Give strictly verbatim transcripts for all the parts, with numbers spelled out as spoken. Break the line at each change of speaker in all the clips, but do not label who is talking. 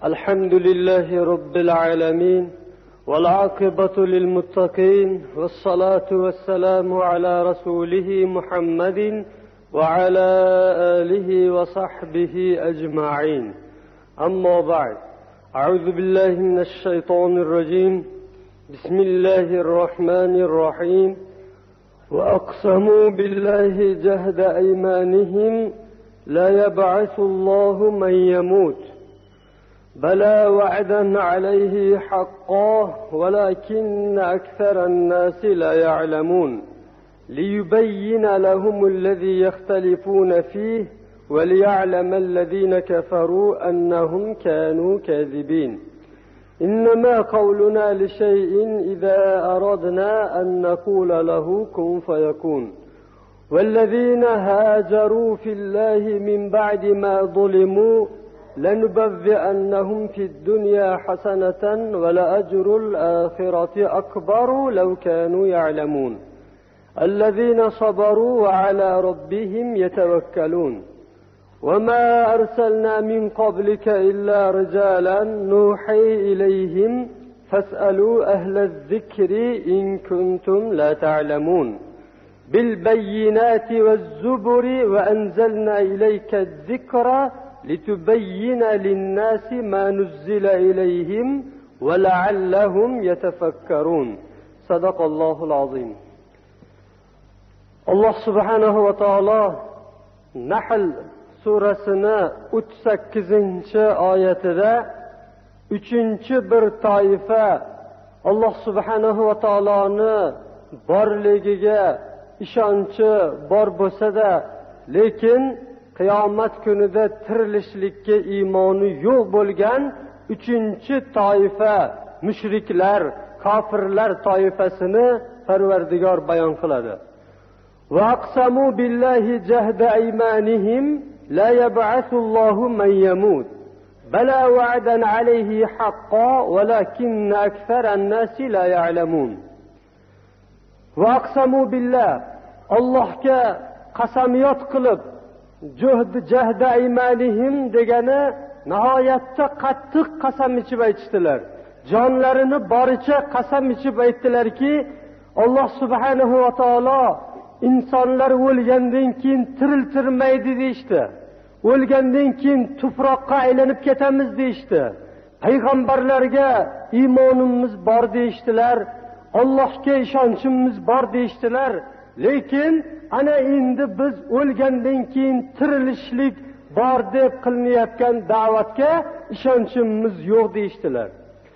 الحمد لله رب العالمين والعاقبة للمتقين والصلاة والسلام على رسوله محمد وعلى آله وصحبه أجمعين. أما بعد، أعوذ بالله من الشيطان الرجيم. بسم الله الرحمن الرحيم. وأقسموا بالله جهد أيمانهم لا يبعث الله من يموت بلى وعدا عليه حقا ولكن أكثر الناس لا يعلمون ليبين لهم الذي يختلفون فيه وليعلم الذين كفروا أنهم كانوا كاذبين. إنما قولنا لشيء إذا أردنا أن نقول له كن فيكون. والذين هاجروا في الله من بعد ما ظلموا لنبوئنهم في الدنيا حسنة ولأجر الآخرة أكبر لو كانوا يعلمون. الذين صبروا وعلى ربهم يتوكلون. وما أرسلنا من قبلك إلا رجالا نوحي إليهم فاسألوا أهل الذكر إن كنتم لا تعلمون. بالبينات والزبر وأنزلنا إليك الذكر لتبين للناس ما نزل إليهم ولعلهم يتفكرون. صدق الله العظيم. الله سبحانه وتعالى Nahl surasini o'ttiz sakkizinchi oyatida uchinchi bir toifa Alloh subhanahu va taoloni borligiga ishonchi bor bo'lsa-da, lekin qiyomat kunida tirilishlikka iymoni yo'q bo'lgan uchinchi toifa mushriklar, kofirlar toifasini Parvardigor bayon qiladi. وَأَقْسَمُوا بِاللَّهِ جَهْدَ أَيْمَانِهِمْ لَا يَبْعَثُ اللَّهُ مَن يَمُوتُ بَلَى وَعْدًا عَلَيْهِ حَقًّا وَلَكِنَّ أَكْثَرَ النَّاسِ لَا يَعْلَمُونَ. وَأَقْسَمُوا بِاللَّهِ Allohga qasamyod qilib, juhd jahda aymanihim degani nihoyatda qattiq qasam ichib aytishdilar. Jonlarini boricha qasam ichib aytdilarki, Alloh subhanahu va taolo insonlar o'lgandan keyin tiriltirmaydi deyishdi. O'lgandan keyin tuproqqa aylanib ketamiz deyishdi. Payg'ambarlarga iymonimiz bor deyishdilar. Allohga ishonchimiz bor deyishdilar. Lekin ana endi biz o'lgandan keyin tirilishlik bor deb qilinayotgan da'vatga ishonchimiz yo'q deyishdilar.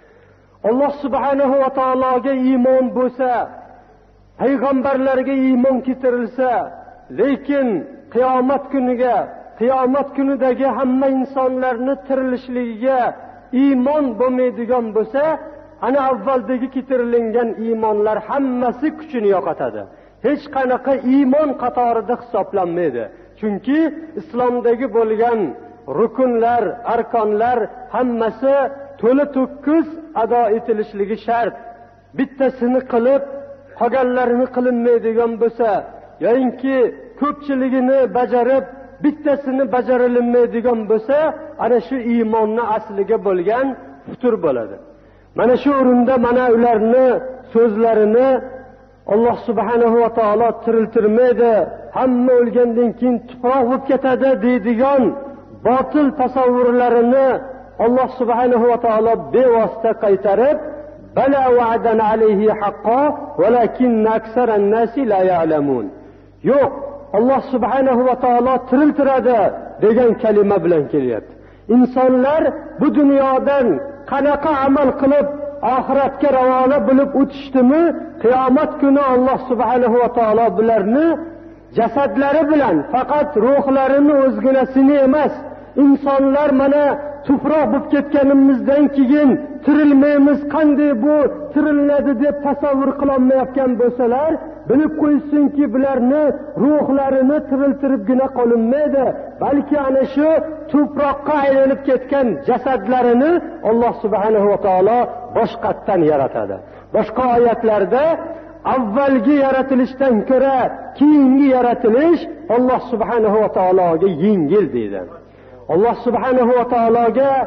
Alloh subhanahu va taologa iymon bo'lsa, payg'ambarlarga iymon keltirilsa, lekin qiyomat kuniga, qiyomat kunidagi hamma insonlarni tirilishligiga iymon bo'lmaydigan bo'lsa, ana avvaldagi keltirilgan iymonlar hammasi kuchini yo'qotadi. Hech qanaqa iymon qatorida hisoblanmaydi. Chunki islomdagi bo'lgan rukunlar, arkonlar hammasi to'la to'kis ado etilishligi shart. Bittasini qilib qolganlarini qilinmaydigan bo'lsa, yoki ko'pchiligini bajarib bittasini bajarilmaydigan bo'lsa, ana shu iymonni asliga bo'lgan futur bo'ladi. Mana shu o'rinda mana ularni so'zlarini Alloh subhanahu va taolo tiriltirmaydi, hamma o'lgandan keyin tuproq bo'lib ketadi deydigan botil tasavvurlarini Alloh subhanahu va taolo bevosita qaytarib, bala va'dan alayhi haqqo walakinna aksaran nasi la ya'lamun. Yo'q, Alloh subhanahu va taolo tiriltiradi degan kalima bilan kelyapti. Insonlar bu dunyodan qanaqa amal qilib oxiratga ravona bo'lib o'tishdimi, qiyomat kuni Alloh subhanahu va taolo bularni jasadlari bilan, faqat ruhlarini o'zginasini emas, insonlar mana tuproq bo'lib ketganimizdan keyin tirilmaymiz, qanday bu tiriladi deb tasavvur qilolmayotgan bo'lsalar, bilib qo'ysinki, bularni ruhlarini tiriltiribgina qolinmaydi, balki ana shu tuproqqa aylanib ketgan jasadlarini Alloh subhanahu va taolo boshqatdan yaratadi. Boshqa oyatlarda avvalgi yaratilishdan ko'ra keyingi yaratilish Alloh subhanahu va taologa yengil deydi. Alloh subhanahu va taologa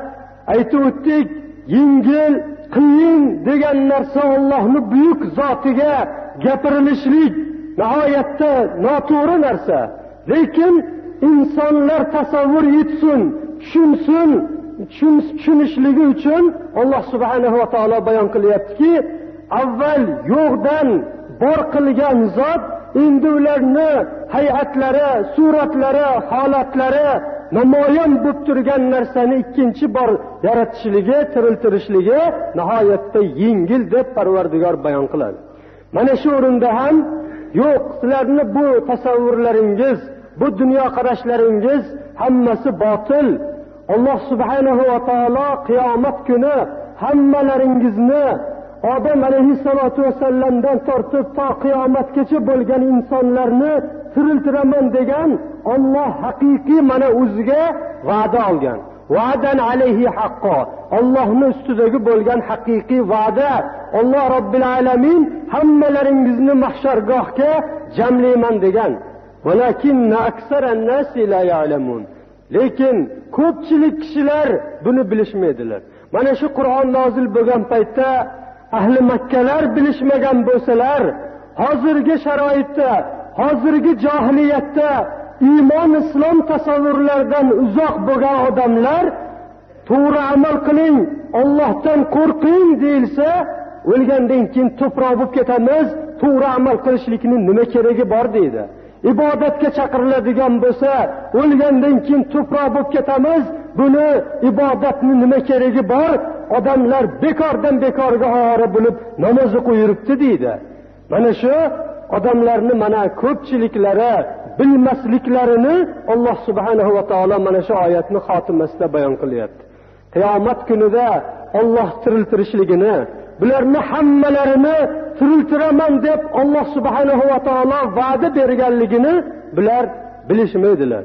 aytib o'tdik, yengil, qiyin degan narsa Allohning buyuk zotiga gapirilishlik nihoyatda noto'g'ri narsa. Lekin insonlar tasavvur etsin, tushunsin, tushunishligi uchun Alloh subhanahu va taolo bayon qilyaptiki, avval yo'qdan bor qilgan zot endi ularni hay'atlari, suratlari, holatlari namoyon bo'lib turgan narsani ikkinchi bor yaratishligi, tiriltirishligi nihoyatda yengil deb Parvardigor bayon qiladi. Mana shu o'rinda ham yo'q, sizlarni bu tasavvurlaringiz, bu dunyo qarashlaringiz hammasi botil. Alloh subhanahu va taolo qiyomat kuni hammalaringizni Odam alayhissalatu vasallamdan tortib to qiyomatgacha bo'lgan insonlarni tiriltiraman degan Alloh haqiqiy mana o'ziga va'da olgan. Va'dan alayhi haqqo. Allohning ustidagi bo'lgan haqiqiy va'da. Alloh Robbil alamin hammalaringizni mahshargohga jamlayman degan. Walakinna aksaran nasi la ya'lamun. Lekin ko'pchilik kishilar buni bilishmaydilar. Mana shu Qur'on nozil bo'lgan paytda ahli Makkalar bilishmagan bo'lsalar, hozirgi sharoitda, hozirgi johiliyatda iymon islom tasavvurlaridan uzoq bo'lgan odamlar to'g'ri amal qiling, Allohdan qo'rqing deyilsa, o'lgandan keyin to'proq bo'lib ketamiz, to'g'ri amal qilishlikning nima keragi bor deydi. Ibodatga chaqiriladigan bo'lsa, o'lgandan keyin to'proq bo'lib ketamiz, buni ibodatning nima keragi bor? Odamlar bekordan bekorga ovora bo'lib namoz o'qib yuribdi deydi. Mana shu odamlarni mana ko'pchiliklari bilmasliklarini Alloh subhanahu va taolo mana shu oyatni xotimasida bayon qilyapti. Qiyomat kunida Alloh tiriltirishligini, bularni hammalarini tiriltiraman deb Alloh subhanahu va taolo va'da berganligini bular bilishmaydilar.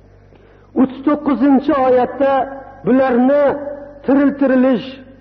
o'ttiz to'qqizinchi oyatda bularni tiriltirilish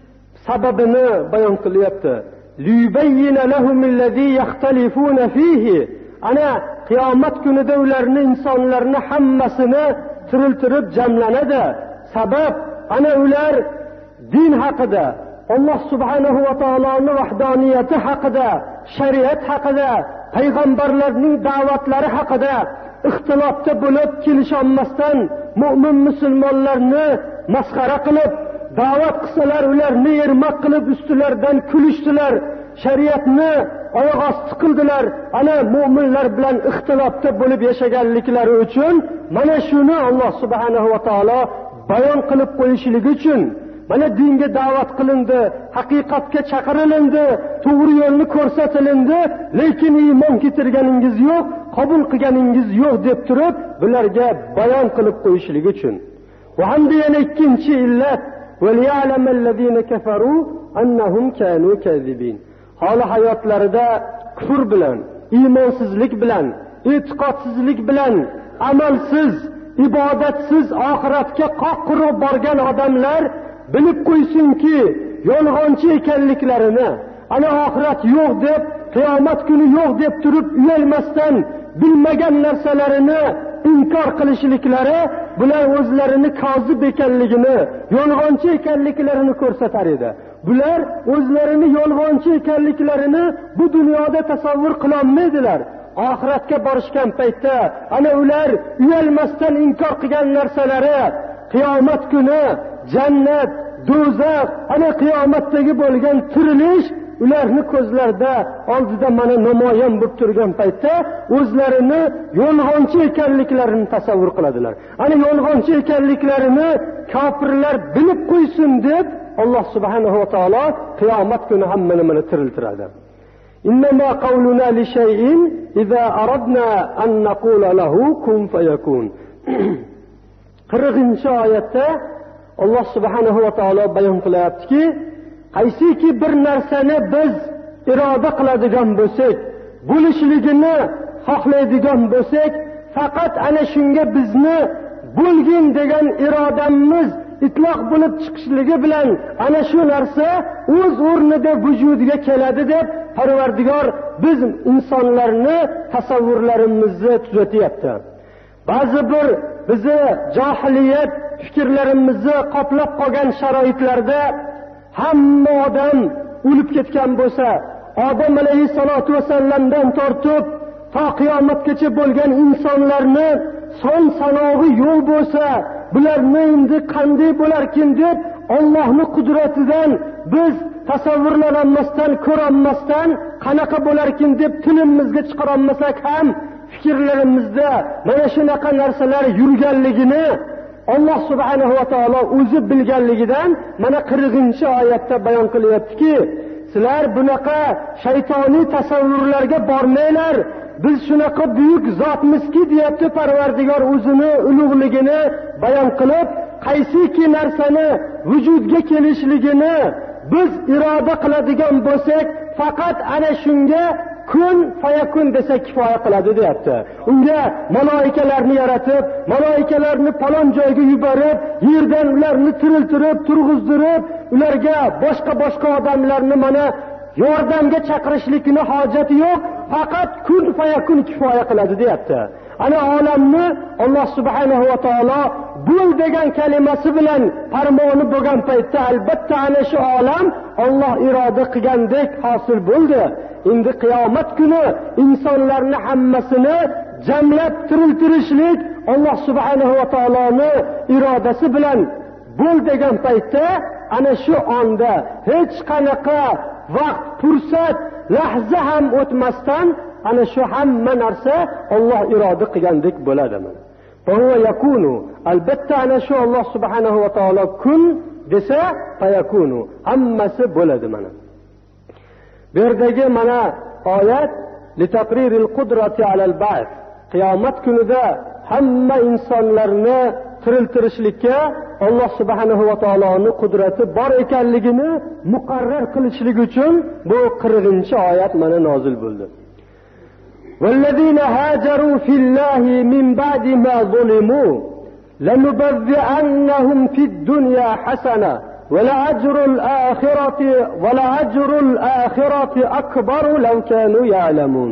sababini bayon qilyapti. Liyubayyina lahum allazi yaxtalifuna fihi. Ana qiyomat kunida ularni insonlarni hammasini tiriltirib jamlanadi. Sabab ana ular din haqida, Alloh subhanahu va taoloning vahdaniyati haqida, shariat haqida, payg'ambarlarning da'vatlari haqida ixtilofda bo'lib kelisholmasdan mu'min musulmonlarni masxara qilib, da'vat qilsalar ularni ermak qilib ustilaridan kulishdilar, shariatni oyoq osti qildilar. Ana mu'minlar bilan ixtilofda bo'lib yashaganliklari uchun mana shuni Alloh subhanahu va taolo bayon qilib qo'yishligi uchun mana dinga da'vat qilindi, haqiqatga chaqirilindi, to'g'ri yo'lni ko'rsatilindi, lekin iymon keltirganingiz yo'q, qabul qilganingiz yo'q deb turib bularga bayon qilib qo'yishligi uchun. Va hamda yana ikkinchi illat وَلِيَعْلَمَ الَّذِينَ كَفَرُوا أَنَّهُمْ كَانُوا كَاذِبِينَ. Hali hayotlarida kufr bilan, iymonsizlik bilan, e'tiqodsizlik bilan, amalsiz, ibodatsiz oxiratga qoq qurib borgan odamlar bilib qo'ysinki, yolg'onchi ekanliklarini, ana oxirat yo'q deb, qiyomat kuni yo'q deb turib uyalmasdan bilmagan narsalarini inkor qilishliklari bular o'zlarini kozib ekanligini, yolg'onchi ekanliklarini ko'rsatar edi. Bular o'zlarini yolg'onchi ekanliklarini bu dunyoda tasavvur qila olmaydilar. Oxiratga borishgan paytda ana ular uyalmasdan inkor qilgan narsalari qiyomat kuni jannat, do'zax, ana qiyomatdagi bo'lgan tirilish ularni ko'zlarida oldida mana namoyon bo'lib turgan paytda o'zlarini yolg'onchi ekanliklarini tasavvur qiladilar. Ana yolg'onchi ekanliklarini kofirlar bilib qo'ysin deb Alloh subhanahu va taolo qiyomat kuni hammani mana tiriltiradi. Innama qawluna li shay'in idza aradna an naqula lahu kun fayakun. qirqinchi oyatda Alloh subhanahu va taolo bayon qilyaptiki, qaysiki bir narsani biz iroda qiladigan bo'lsak, bo'lishligini xohlaydigan bo'lsak, faqat ana shunga bizni bo'lgin degan irodamiz itloq bo'lib chiqishligi bilan ana shu narsa o'z o'rnida vujudiga keladi deb Parvardigor biz insonlarni tasavvurlarimizni tuzatyapti. Ba'zi bir bizni johiliyat fikrlarimizni qoplab qolgan sharoitlarda hamma odam o'lib ketgan bo'lsa, Odam alayhissalatu vasallamdan tortib to qiyomatgacha bo'lgan insonlarni son sanog'i yo'q bo'lsa, bularni endi qanday bo'larkin deb Allohning qudratidan biz tasavvurlanmasdan, ko'rolmasdan qanaqa bo'larkin deb tilimizga chiqarolmasak ham fikrlarimizda mana shunaqa narsalar yurganligini Alloh subhanahu va taolo o'zi bilganligidan mana qirqinchi oyatda bayon qilyaptiki, sizlar bunaqa shaytoniy tasavvurlarga bormanglar. Biz shunaqa buyuk zotmizki deyapti Parvardigor o'zini ulug'ligini bayon qilib, qaysiki narsani vujudga kelishligini biz iroda qiladigan bo'lsak, faqat ana shunga kun fayakun desa kifoya qiladi deyapti. Unga malaikalarni yaratib, malaikalarni falon joyga yuborib, yerdan ularni tiriltirib, turg'izdirib, ularga boshqa-boshqa odamlarni mana yordamga chaqirishlikni hojati yo'q, faqat kun fayakun kifoya qiladi deyapti. Ana olamni Alloh subhanahu va taolo bo'l degan kalimasi bilan farmoni bo'lgan paytda albatta ana shu olam Alloh iroda qilgandek hosil bo'ldi. Endi qiyomat kuni insonlarni hammasini jamlab tiriltirishlik Alloh subhanahu va taoloni irodasi bilan bo'l degan paytda ana shu onda hech qanaqa vaqt, fursat, lahza ham o'tmasdan ana shu hamma narsa Alloh iroda qilgandek bo'ladi. Fa yakunu, albatta ana shu Alloh subhanahu va taolo kun desa fayakunu, hammasi bo'ladi mana. Bu yerdagi mana oyat litaqriril qudrati alal ba'th. Qiyomat kunida hamma insonlarni tiriltirishlikka Alloh subhanahu va taoloning qudrati bor ekanligini muqarrar qilishlik uchun bu qirqinchi oyat mana nozil bo'ldi. والذين هاجروا في الله من بعد ما ظلموا لنبذئنهم في الدنيا حسنة ولأجر الآخرة ولأجر الآخرة أكبر لو كانوا يعلمون.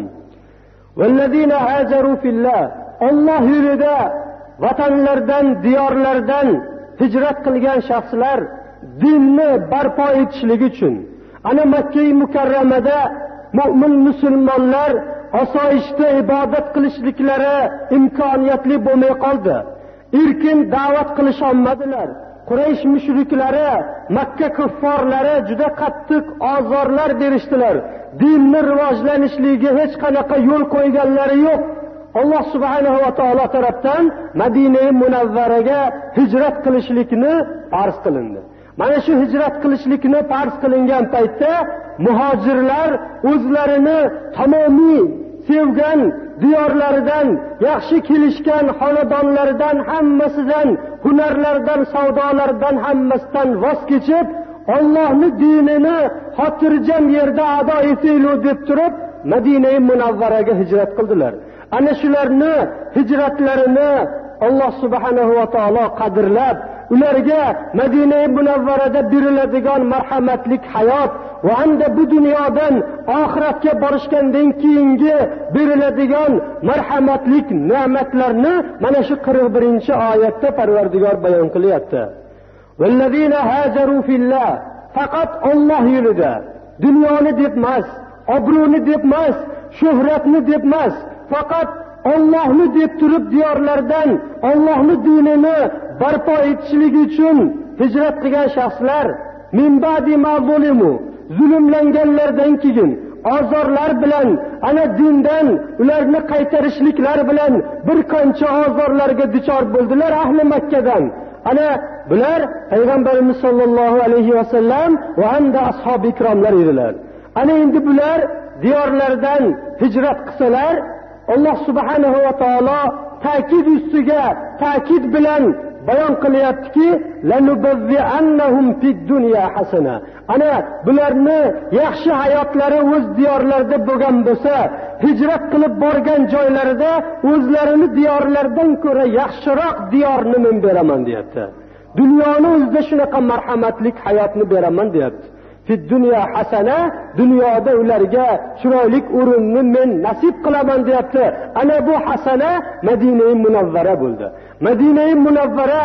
والذين هاجروا في الله الله يريد vatanlardan, diyorlardan hijrat qilgan shaxslar dinni barpo etishlik uchun ana Makka mukarramada mu'min musulmonlar osoyishta ibodat qilishliklari imkoniyatli bo'lmay qoldi. Erkin da'vat qilisha olmadilar. Quraysh mushriklari, Makka kuffarlari juda qattiq azorlar berishdilar. Dinni rivojlanishligiga hech qanaqa yo'l qo'yganlari yo'q. Alloh subhanahu va taolo tarafdan Madina Munavvaraga hijrat qilishlikni farz qilindi. Mana shu hijrat qilishlikni farz qilingan paytda muhojirlar o'zlarini tamomiy sevgan diyorlaridan, yaxshi kelishgan xonadonlaridan, hammasidan, hunarlardan, savdolardan hammasidan voz kechib, Allohning dinini xotirjam yerda ado etaylik deb turib, Madina Munavvaraga hijrat qildilar. Ana shularni hijratlarini Alloh subhanahu va taolo qadrlab, ularga Madina Munavvarada beriladigan marhamatlik hayot va hamda bu dunyodan oxiratga borishgandan keyingi beriladigan marhamatlik ne'matlarni mana shu qirq birinchi oyatda Parvardigor bayon qilyapti. Vallazina hajaru fillah, faqat Alloh yo'lida, dunyoni deb emas, obro'ni deb emas, shuhratni deb emas, faqat Allohni deb turib diyorlardan Allohning dinini barpo etishlik uchun hijrat qilgan shaxslar min ba'di ma zulimu, zulmlanganlardan keyin azorlar bilan ana dindan ularni qaytarishliklar bilan bir qancha azorlarga duchor bo'ldilar ahli Makkadan. Ana bular Payg'ambarimiz sollallohu alayhi va sallam va hamda ashabi ikromlar edilar. Ana endi bular diyorlardan hijrat qilsalar, Alloh subhanahu va taolo ta'kid ustiga ta'kid bilan bayon qilyaptiki, lanubazzi'annahum fid dunya hasana. Ana bularni yaxshi hayotlari o'z diyorlarida bo'lgan bo'lsa, hijrat qilib borgan joylarida o'zlarini diyorlardan ko'ra yaxshiroq diyorni men beraman deyapti. Dunyoni o'zida shunaqa marhamatlik hayotni beraman deyapti. Fid dunya hasana, dunyoda ularga chiroyli o'rinni men nasib qilaman deyapti. Ana bu hasana Madina Munavvara bo'ldi. Madina Munavvara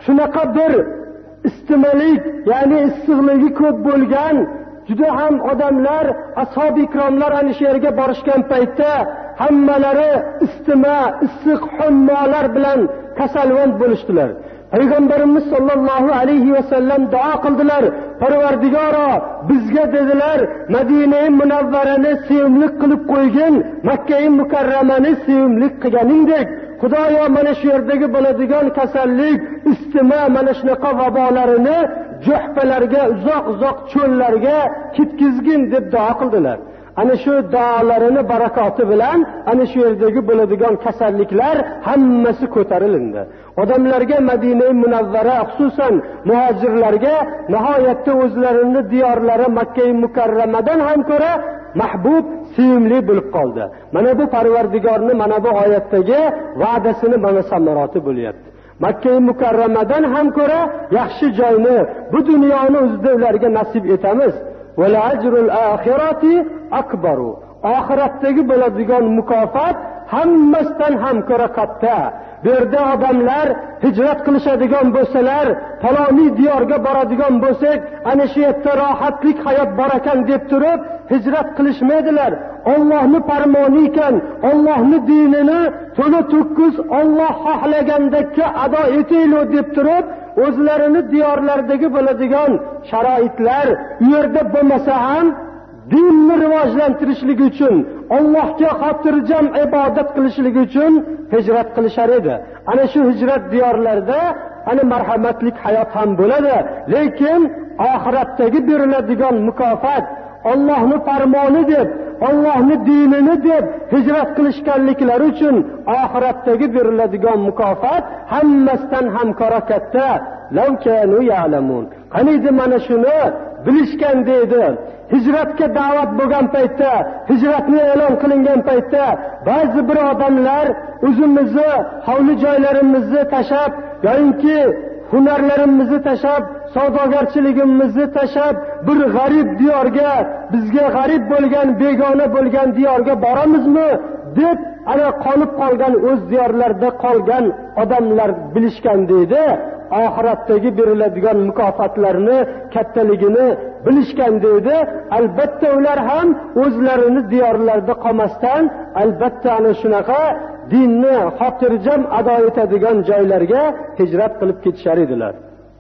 shunaqa bir istimalik, ya'ni issiqligi ko'p bo'lgan juda ham odamlar, ashab ikromlar ana shu yerga borishgan paytda hammalari istima, issiq hummolar bilan kasalvand bo'lishdilar. Payg'ambarimiz sollallohu alayhi va sallam duo qildilar. Parvardigoro, bizga dedilar, Madina-i Munavvarani sevimli qilib qo'ygin, Makka-i Mukarramani sevimli qilganingdek. Xudoyo, mana shu yerdagi bo'ladigan kasallik, istima, mana shunaqa vabolarini juhbalarga, uzoq-uzoq cho'llarga ketkizgin deb duo qildilar. Ana shu duolarini barakoti bilan ana shu yerdagi bo'ladigan kasalliklar hammasi ko'tarildi. Odamlarga Madina-i Munavvara, xususan muhojirlarga nihoyatda o'zlarini diyorlari Makka-i Mukarramadan ham ko'ra mahbub, sevimli bo'lib qoldi. Mana bu Parvardigorning mana bu oyatdagi va'dasini mana samarati bo'lyapti. Makka-i Mukarramadan ham ko'ra yaxshi joyni, bu dunyoni o'zida ularga nasib etamiz. Val ajrul oxirati akbaru. Oxiratdagi bo'ladigan mukofot hammasidan ham ko'ra katta. Bu yerda odamlar hijrat qilishadigan bo'lsalar, faloniy diyorga boradigan bo'lsak, ana shu yerda rohatlik hayot bor ekan deb turib hijrat qilishmaydilar. Allohning farmoni ekan, Allohning dinini to'la to'kis Alloh xohlagandekka ado etaylik deb turib, o'zlarini diyorlardagi bo'ladigan sharoitlar u yerda bo'lmasa ham dinni rivojlantirishlik uchun, Allohga xotirjam ibodat qilishlik uchun hijrat qilishar edi. Ana shu hijrat diyorlarda ana marhamatlik hayot ham bo'ladi, lekin oxiratdagi beriladigan mukofot Allohning farmoni deb, Allohning dinini deb hijrat qilishganliklari uchun oxiratdagi beriladigan mukofot hammasidan ham ko'ra katta. Law kanu ya'lamun. Qaniydi mana shuni bilishgan deydi. Hijratga da'vat bo'lgan paytda, hijratni e'lon qilingan paytda ba'zi bir odamlar o'zimizni hovli joylarimizni tashab, yoki hunarlarimizni tashab, savdogarchiligimizni tashab bir g'arib diyorga, bizga g'arib bo'lgan, begona bo'lgan diyorga boramizmi deb ana qolib qolgan, o'z diyorlarida qolgan odamlar bilishgan deydi. Oxiratdagi beriladigan mukofotlarni kattaligini bilishgan deydi. Albatta ular ham o'zlarini diyorlarida qolmasdan, albatta ana shunaqa dinni xotirjam ado etadigan joylarga hijrat qilib ketishar edilar.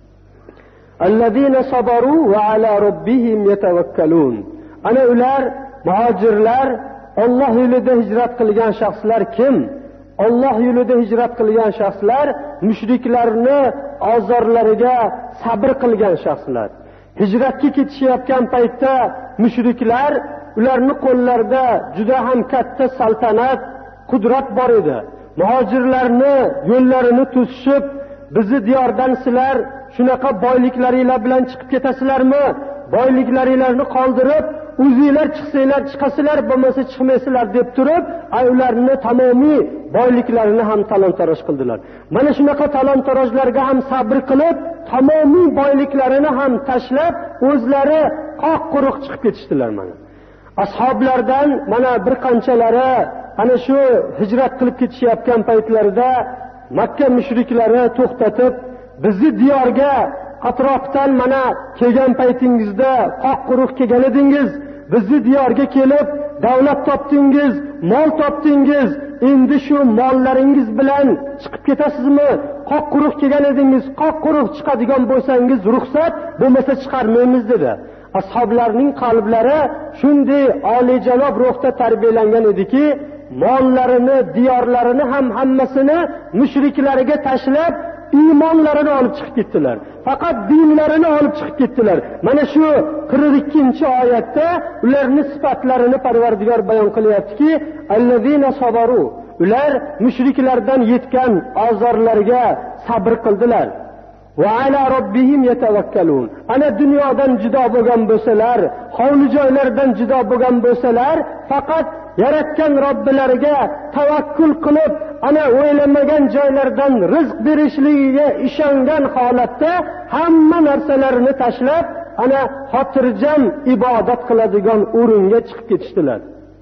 Allazina sabaru va ala robbihim yatawakkalun. Ana ular muhojirlar, Alloh yo'lida hijrat qilgan shaxslar kim? Alloh yo'lida hijrat qilgan shaxslar mushriklarni ozorlariga sabr qilgan shaxslar. Hijratga ketishayotgan paytda mushriklar, ularning qo'llarida juda ham katta saltanat, qudrat bor edi. Muhojirlarni yo'llarini to'sishib, bizni diyordan sizlar shunaqa boyliklaringlar bilan chiqib ketasizlarmi? Boyliklaringlarni qoldirib, o'zinglar chiqsanglar chiqasizlar, bo'lmasa chiqmaysizlar deb turib, ularni tamomiy boyliklarini ham talon-taroj qildilar. Mana shunaqa talon-tarojlarga ham sabr qilib, tamomiy boyliklarini ham tashlab, o'zlari qoq quruq chiqib ketishdilar. Mana ashoblardan mana bir qanchalari ana shu hijrat qilib ketishayotgan paytlarida Makka mushriklari to'xtatib, bizni diyorga atrofdan mana kelgan paytingizda qoq quruq kelgan edingiz, bizni diyorga kelib davlat topdingiz, mol topdingiz, endi shu mollaringiz bilan chiqib ketasizmi? Qoq quruq kelgan edingiz, qoq quruq chiqadigan bo'lsangiz ruxsat, bo'lmasa chiqarmaymiz dedi. Ashoblarning qalblari shunday oliyjanob ruhda tarbiyalangan ediki, mollarini, diyorlarini ham hammasini mushriklarga tashlab, iymonlarini olib chiqib ketdilar. Faqat dinlarini olib chiqib ketdilar. Mana shu qirq ikkinchi oyatda ularning sifatlarini Parvardigor bayon qilyaptiki, allazina sabaru. Ular mushriklardan yetgan azorlarga sabr qildilar. Va ala robbihim yatawakkalun. Ana dunyodan judo bo'lgan bo'lsalar, hovli joylardan judo bo'lgan bo'lsalar, faqat yaratgan Robbilariga tavakkul qilib, ana o'ylamagan joylardan rizq berishligiga ishongan holatda hamma narsalarini tashlab, ana xotirjam ibodat qiladigan o'ringa chiqib ketishdilar.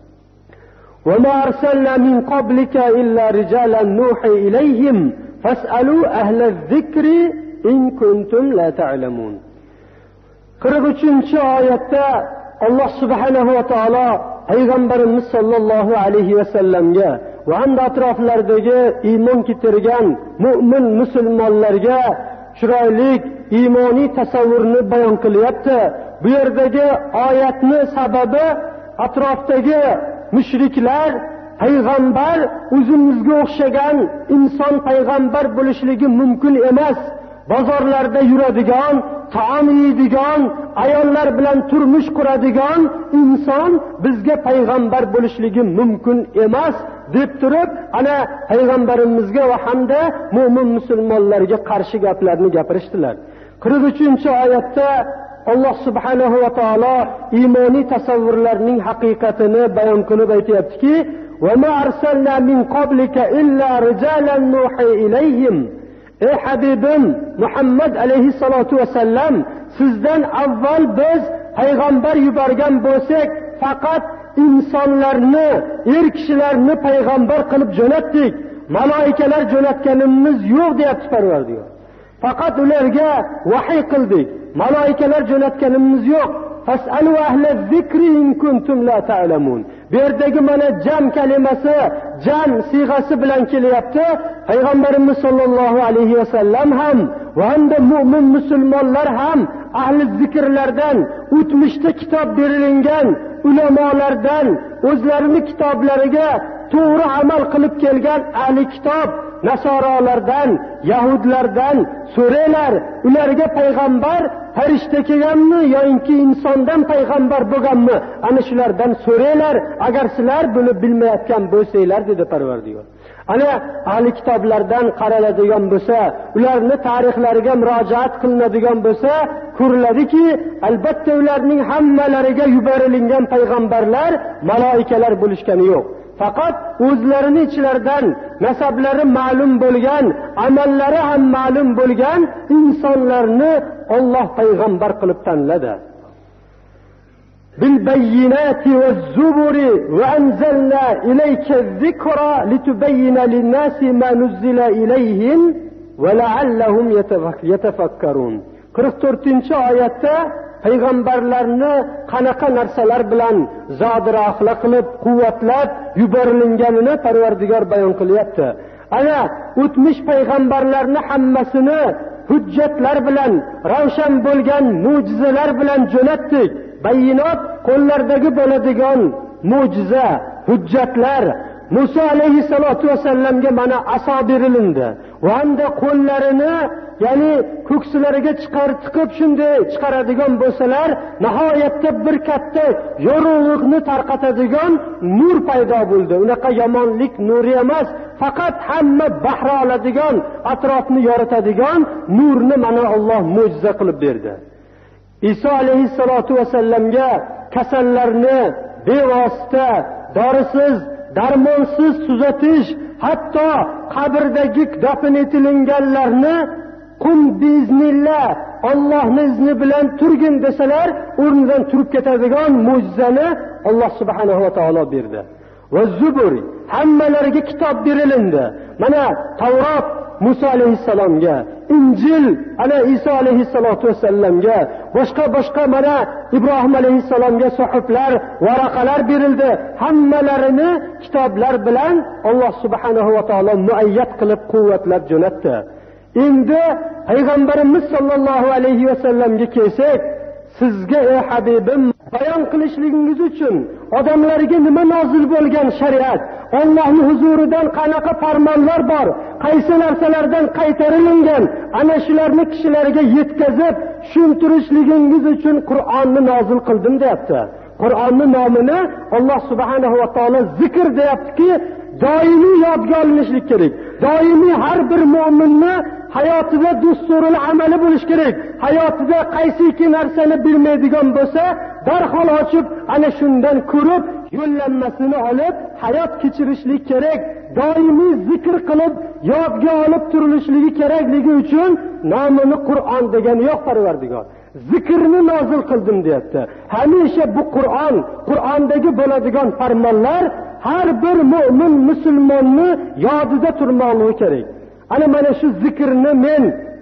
Va ma arsalna min qablika illa rijalan nuhi ilayhim fas'alu ahla zikri إن كنتم لا تعلمون. qirq uchinchi oyatda Alloh subhanahu va taolo payg'ambarimiz sollallohu alayhi va sallamga va hamda atroflaridagi iymon keltirgan mu'min musulmonlarga chiroyli iymoniy tasavvurni bayon qilyapti. Bu yerdagi oyatni sababi atrofdagi mushriklar payg'ambar o'zimizga o'xshagan inson payg'ambar bo'lishligi mumkin emas, bozorlarda yuradigan, taom yeydigan, ayollar bilan turmush quradigan inson bizga payg'ambar bo'lishligi mumkin emas deb turib, ana payg'ambarimizga va hamda mu'min musulmonlarga qarshi gaplarni gapirishdilar. qirq uchinchi oyatda Alloh subhanahu va taolo iymoniy tasavvurlarning haqiqatini bayon qilib aytayaptiki: "Va ma arsalna min qablika illa rijalan nuhi ilayhim." Ey Habibim Muhammad alayhissalatu vasallam, sizdan avval biz payg'ambar yuborgan bo'lsak, faqat insonlarni, er kishilarni payg'ambar qilib jo'natdik. Maloikalar jo'natganimiz yo'q, deyapti Parvardigor. Faqat ularga vahiy qildik. Maloikalar jo'natganimiz yo'q. Fas'alu ahla zikri in kuntum la ta'lamun. Bu yerdagi mana jam kalimasi, jam siyg'asi bilan kelyapti. Payg'ambarimiz sollallohu alayhi vasallam ham va hamda mu'min musulmonlar ham ahli zikrlardan, o'tmishda kitob berilgan ulamolardan, o'zlarini kitoblariga to'g'ri amal qilib kelgan ahli kitob nasorolardan, yahudlardan so'raylar, ularga payg'ambar farishta kelganmi yoki insondan payg'ambar bo'lganmi? Ana shulardan so'raylar, agar sizlar buni bilmayotgan bo'lsanglar, dedi Parvardigor. Ana ahli kitoblardan qaraladigan bo'lsa, ularning tarixlariga murojaat qilinadigan bo'lsa, ko'riladiki, albatta ularning hammalariga yuborilgan payg'ambarlar maloikalar bo'lishgani yo'q. Faqat o'zlarini ichlaridan nasablari ma'lum bo'lgan, amallari ham ma'lum bo'lgan insonlarni Alloh payg'ambar qilib tanladi. Bil bayyinati vaz zuburi va anzalna ilayka zikra litubayyana lin-nasi ma nuzila ilayhim va la'allahum yatafakkarun. qirq to'rtinchi oyatda payg'ambarlarni qanaqa narsalar bilan zodira qilib, quvvatlab yuborilganini Parvardigor bayon qilyapti. Ana o'tmish payg'ambarlarni hammasini hujjatlar bilan, ravshan bo'lgan mo'jizalar bilan jo'natdik. Bayinot qo'llardagi bo'ladigan mo'jiza, hujjatlar. Musa alayhissalatu vasallamga mana aso berilindi. Va hamda qo'llarini, ya'ni ko'ksilariga chiqarib tiqib shunday chiqaradigan bo'lsalar, nihoyatda bir katta yorug'likni tarqatadigan nur paydo bo'ldi. Unaqa yomonlik nuri emas, faqat hamma bahra oladigan, atrofni yoritadigan nurni mana Alloh mo'jiza qilib berdi. Iso alayhissalatu vasallamga kasallarni bevosita, dorisiz, darmonsiz tuzatish, hatto qabrdagi dafn etilganlarni qum biznillah, Allohning izni bilan turgin desalar, o'rnidan turib ketadigan mo'jizani Alloh subhanahu va taolo berdi. Va zuburi, hammalariga kitob berilindi. Mana Tavrot Musa alayhissalomga, Injil ana Iso alayhissalatu vasallamga, boshqa boshqa mana Ibrohim alayhissalomga suhuflar, varaqalar berildi. Hammalarini kitoblar bilan Alloh subhanahu va taolo muayyad qilib quvvatlab jo'natdi. Endi payg'ambarimiz sollallohu alayhi vasallamga kelsak, sizga ey Habibim bayon qilishligingiz uchun odamlarga nima nozil bo'lgan shariat, Allohning huzuridan qanaqa farmonlar bor, qaysi narsalardan qaytarilgan, ana shularni kishilarga yetkazib tushuntirishligingiz uchun Qur'onni nozil qildim deyapti. Qur'onning nomini Alloh subhanahu va taolo zikr deyaptiki, doimiy yodga olinishlik kerak. Doimiy har bir mu'minni hayotida dusturul amali bo'lish kerak. Hayotida qaysi ikki narsani bilmaydigan bo'lsa, darhol ochib ana shundan ko'rib, yo'llanmasini olib hayot kechirishlik kerak. Doimiy zikr qilib yodga olib turilishligi kerakligi uchun nomini Qur'on degani yo'q Parvardigor. Zikrni nozil qildim deyapti. Hamisha bu Qur'on, Qur'ondagi bo'ladigan farmonlar har bir mu'min musulmonni yodida turmoqligi kerak. Ana mana shu zikrni men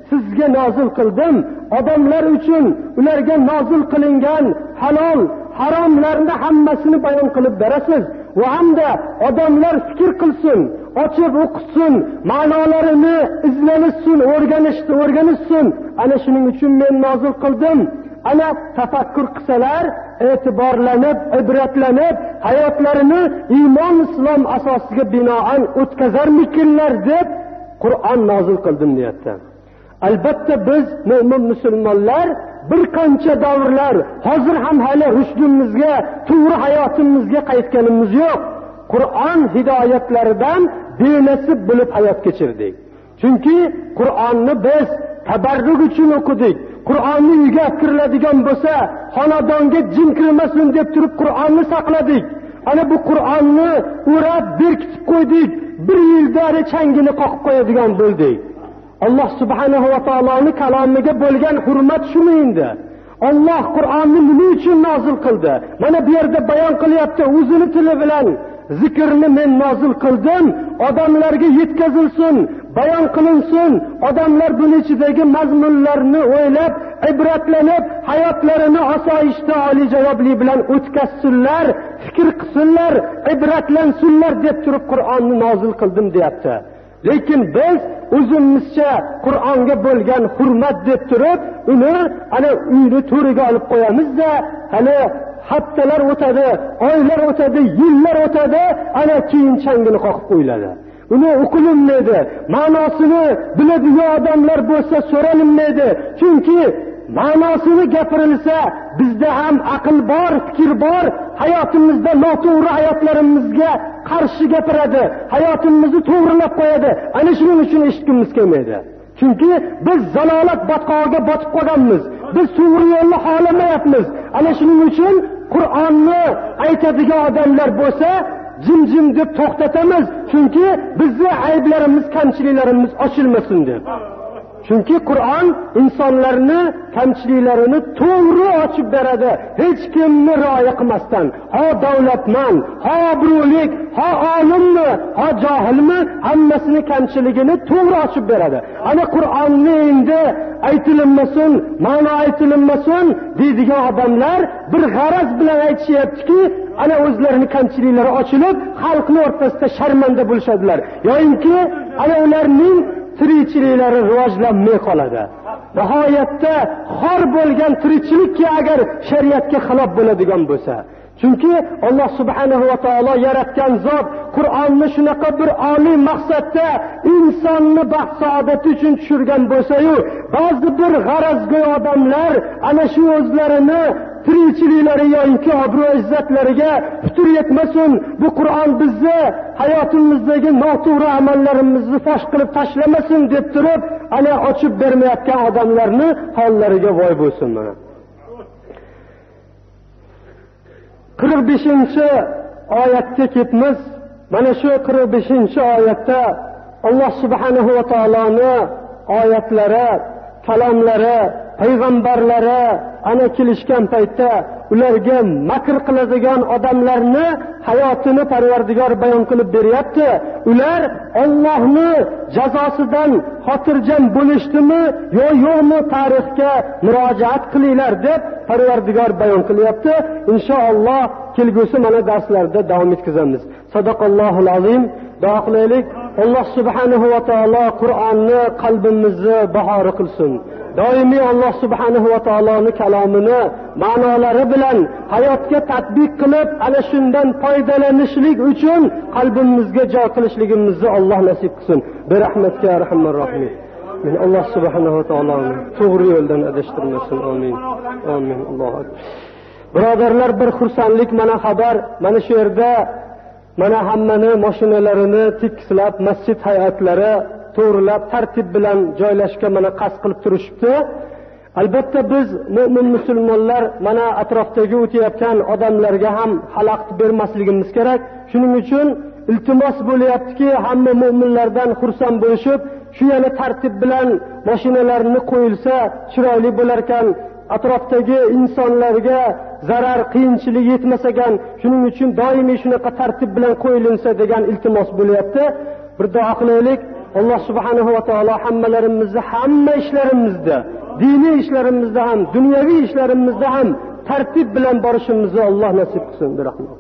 sizga nozil qildim. Odamlar uchun ularga nozil qilingan halol, haromlarni hammasini bayon qilib berasiz. Va hamda odamlar fikr qilsin, ochib o'qisin, ma'nolarini izlanishsin, o'rganishni o'rganishsin. Ana shuning uchun men nozil qildim. Ana tafakkur qilsalar, e'tiborlanib, ibratlanib, hayotlarini iymon islom asosiga binoan o'tkazarmikinlar deb Qur'on nozil qildim deyapti. Albatta biz mo'min musulmonlar bir qancha davrlar hozir ham hali rushdimizga, to'g'ri hayotimizga qaytganimiz yo'q. Qur'on hidoyatlaridan benasib bo'lib hayot kechirdik. Chunki Qur'onni biz tabarruk uchun o'qidik. Qur'onni uyga kiriladigan bo'lsa, xonadonga jin kirmasin deb turib Qur'onni saqladik. Ana bu Qur'onni o'rab berkitib qo'ydik. Bir yilda changini qoqib qo'yadigan bo'ldik. Alloh subhanahu va taoloning kalomiga bo'lgan hurmat shumi endi? Alloh Qur'onni nima uchun nozil qildi? Mana bu yerda bayon qilyapti, o'zini tili bilan zikrni men nozil qildim, odamlarga yetkazilsin, bayon qilinsin, odamlar buni ichidagi mazmunlarni o'ylab, ibratlanib, hayotlarini osoyishta oliyjanoblik bilan o'tkazsinlar, fikr qilsinlar, ibratlansinlar deb turib Qur'onni nozil qildim deyapti. Lekin biz o'zimizcha Qur'onga bo'lgan hurmat deb turib, uni ana uyni to'riga olib qo'yamiz-da, hali haftalar o'tadi, oylar o'tadi, yillar o'tadi, ana keyin changini qoqib qo'yiladi. Uni o'qilinmaydi, ma'nosini biladigan odamlar bo'lsa so'ralinmaydi. Chunki ma'nosini gapirilsa, bizda ham aql bor, fikr bor, hayotimizda noto'g'ri hayotlarimizga qarshi gapiradi, hayotimizni to'g'rilab qo'yadi. Ana shuning uchun eshitgimiz kelmaydi. Chunki biz zalolat botqog'iga botib qolganmiz. Biz to'g'ri yo'lni xohlamayapmiz. Ana shuning uchun Qur'onni aytadigan odamlar bo'lsa, jim-jim deb to'xtatamiz. Chunki bizning ayblarimiz, kamchiliklarimiz ochilmasin deb. Chunki Qur'on insonlarni kamchiliklarini to'g'ri ochib beradi, hech kimni rioya qilmasdan. Ha davlatman, ha obro'lik, ha olimmi, ha johilmi, hammasini kamchiligini to'g'ri ochib beradi. Ana Qur'onni endi aytilinmasin, ma'no aytilinmasin deydigan odamlar bir g'araz bilan aytishyaptiki, ana o'zlarini kamchiliklari ochilib, xalqning o'rtasida sharmanda bo'lishadilar. Yo'inki ana ularning tirikchiliklari rivojlanmay qoladi. Nihoyatda xor bo'lgan tirikchilikki agar shariatga xilof bo'ladigan bo'lsa. Chunki Alloh subhanahu va taolo yaratgan zot Qur'onni shunaqa bir oliy maqsadda insonni baxt saodati uchun tushirgan bo'lsa-yu, ba'zi bir g'arazgo'y odamlar ana shu o'zlarini tirikchiliklari yoki obro' izzatlariga putur yetmasin, bu Qur'on bizni hayotimizdagi noto'g'ri amallarimizni fosh qilib tashlamasin deb turib, ana ochib bermayotgan odamlarni hollariga voy bo'lsin mana. qirq beshinchi oyatga ketmiz. Mana shu qirq beshinchi oyatda Alloh subhanahu va taoloning oyatlari, kalomlari, payg'ambarlari ana kelishgan paytda ularga makr qiladigan odamlarni hayotini Parvardigor bayon qilib beryapti. Ular Allohning jazosidan xotirjam bo'lishdimi yo yo'qmi tarixga murojaat qilinglar deb Parvardigor bayon qilyapti. Inshaalloh kelgusi mana darslarda davom etkazamiz. Sadaqallohul azim. Duo qilaylik. Alloh subhanahu va taolo Qur'onni qalbimizni bahori qilsin. Doimiy Alloh subhanahu va taoloning kalomini ma'nolari bilan hayotga tatbiq qilib, ana shundan foydalanishlik uchun qalbimizga joy qilishligimizni Alloh nasib qilsin. Bi rahmatika ya arhamar rohim. Men Alloh subhanahu va taoloni to'g'ri yo'ldan adashtirmasin. Amin. Amin. Alloh akbar. Birodarlar, bir xursandlik mana xabar. Mana shu yerda mana hammani mashinalarini tiklab, masjid hayotlari to'g'rilab, tartib bilan joylashga mana qasd qilib turishibdi. Albatta biz mo'min musulmonlar mana atrofdagi o'tayotgan odamlarga ham xalaqit bermasligimiz kerak. Shuning uchun iltimos bo'lyaptiki, hamma mo'minlardan xursand bo'lishib, shu yana tartib bilan mashinalarni qo'yilsa chiroyli bo'lar ekan. Atrofdagi insonlarga zarar, qiyinchilik yetmasagan, shuning uchun doimiy shunaqa tartib bilan qo'yilinsa degan iltimos bo'lyapti. Bir duo qilaylik. Alloh subhanahu va taolo hammalarimizni hamma ishlarimizda, diniy ishlarimizda ham, dunyoviy ishlarimizda ham tartib bilan borishimizni Alloh nasib qilsin. Rahmat.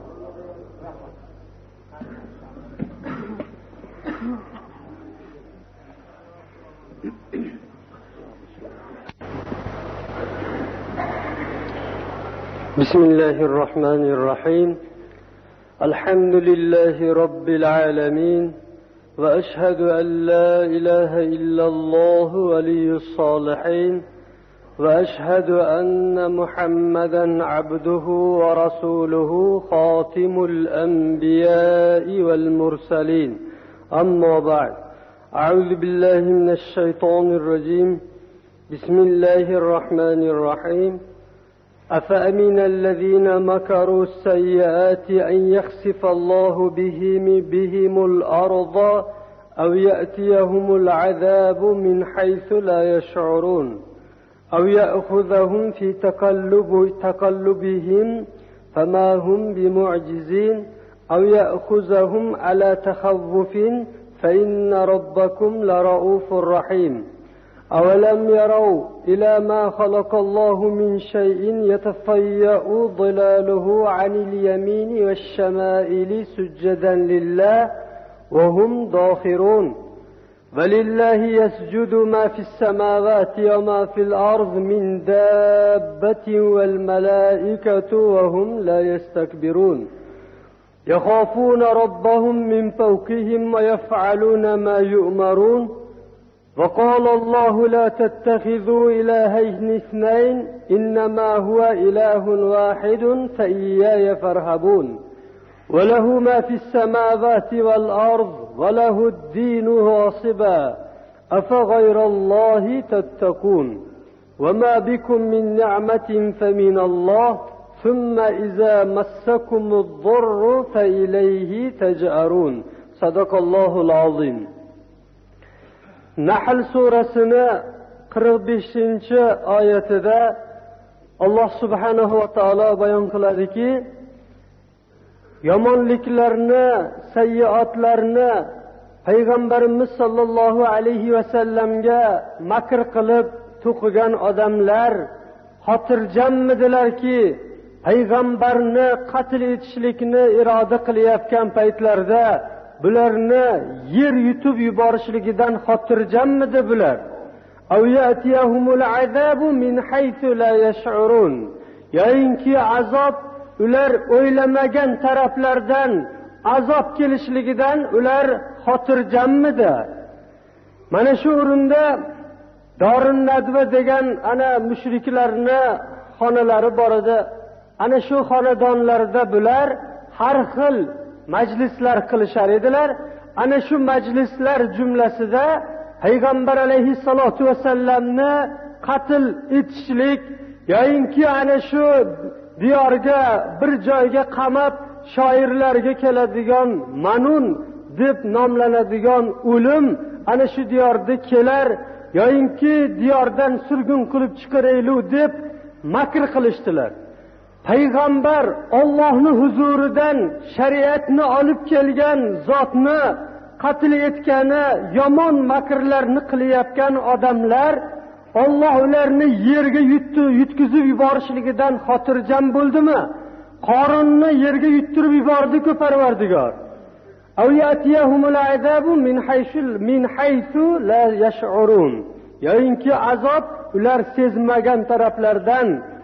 بسم الله الرحمن الرحيم الحمد لله رب العالمين وأشهد أن لا إله إلا الله ولي الصالحين وأشهد أن محمدا عبده ورسوله خاتم الأنبياء والمرسلين أما بعد أعوذ بالله من الشيطان الرجيم بسم الله الرحمن الرحيم أفأمن الذين مكروا السيئات أن يخسف الله بهم بهم الأرض أو يأتيهم العذاب من حيث لا يشعرون أو يأخذهم في تقلب تقلبهم فما هم بمعجزين أو يأخذهم على تخوف فإن ربكم لرؤوف رحيم أولم يروا إلى ما خلق الله من شيء يتفيأ ظلاله عن اليمين والشمائل سجدا لله وهم داخرون ولله يسجد ما في السماوات وما في الأرض من دابة والملائكة وهم لا يستكبرون يخافون ربهم من فوقهم ويفعلون ما يؤمرون وقال الله لا تتخذوا إلهين اثنين إنما هو إله واحد فإياي فارهبون وله ما في السماوات والأرض وله الدين واصبا أفغير الله تتقون وما بكم من نعمة فمن الله ثم إذا مسكم الضر فإليه تجأرون صدق الله العظيم. Nahl surasini qirq beshinchi oyatida Alloh subhanahu va taolo bayon qiladiki, yomonliklarni, sayyiatlarni payg'ambarimiz sollallohu alayhi va sallamga makr qilib to'qigan odamlar xotirjammidilarki, payg'ambarni qatl etishlikni iroda qilayotgan paytlarda bularni yer yutib yuborishligidan xotirjammidi bular? Aw ya'tiyahumul azabu min haythu la yash'urun. Yoinki azob ular o'ylamagan taraflardan azob kelishligidan ular xotirjammidi? Mana shu o'rinda Dorun Nadva degan ana mushriklarni xonalari bor edi. Ana shu xonadonlarda bular har xil majlislar qilishar edilar. Ana shu majlislar jumlasida payg'ambar alayhissalatu vasallamni qatl etishlik yoinki ana shu diyorga bir joyga qamab shoirlarga keladigan manun deb nomlanadigan o'lim ana shu diyorda kelar yoinki diyordan surgun qilib chiqaraylik deb makr qilishdilar. Payg'ambar Allohning huzuridan shariatni olib kelgan zotni qatl etgani, yomon makrlarni qilayotgan odamlar Alloh ularni yerga yutkizib yuborishligidan xotirjam bo'ldimi? Qoronni yerga yuttirib yubordi-ku Parvardigor. Aw ya'tiyahumul azabu min haythu min haythu la yash'urun. Yo'inki azob ular sezmagan taraflardan,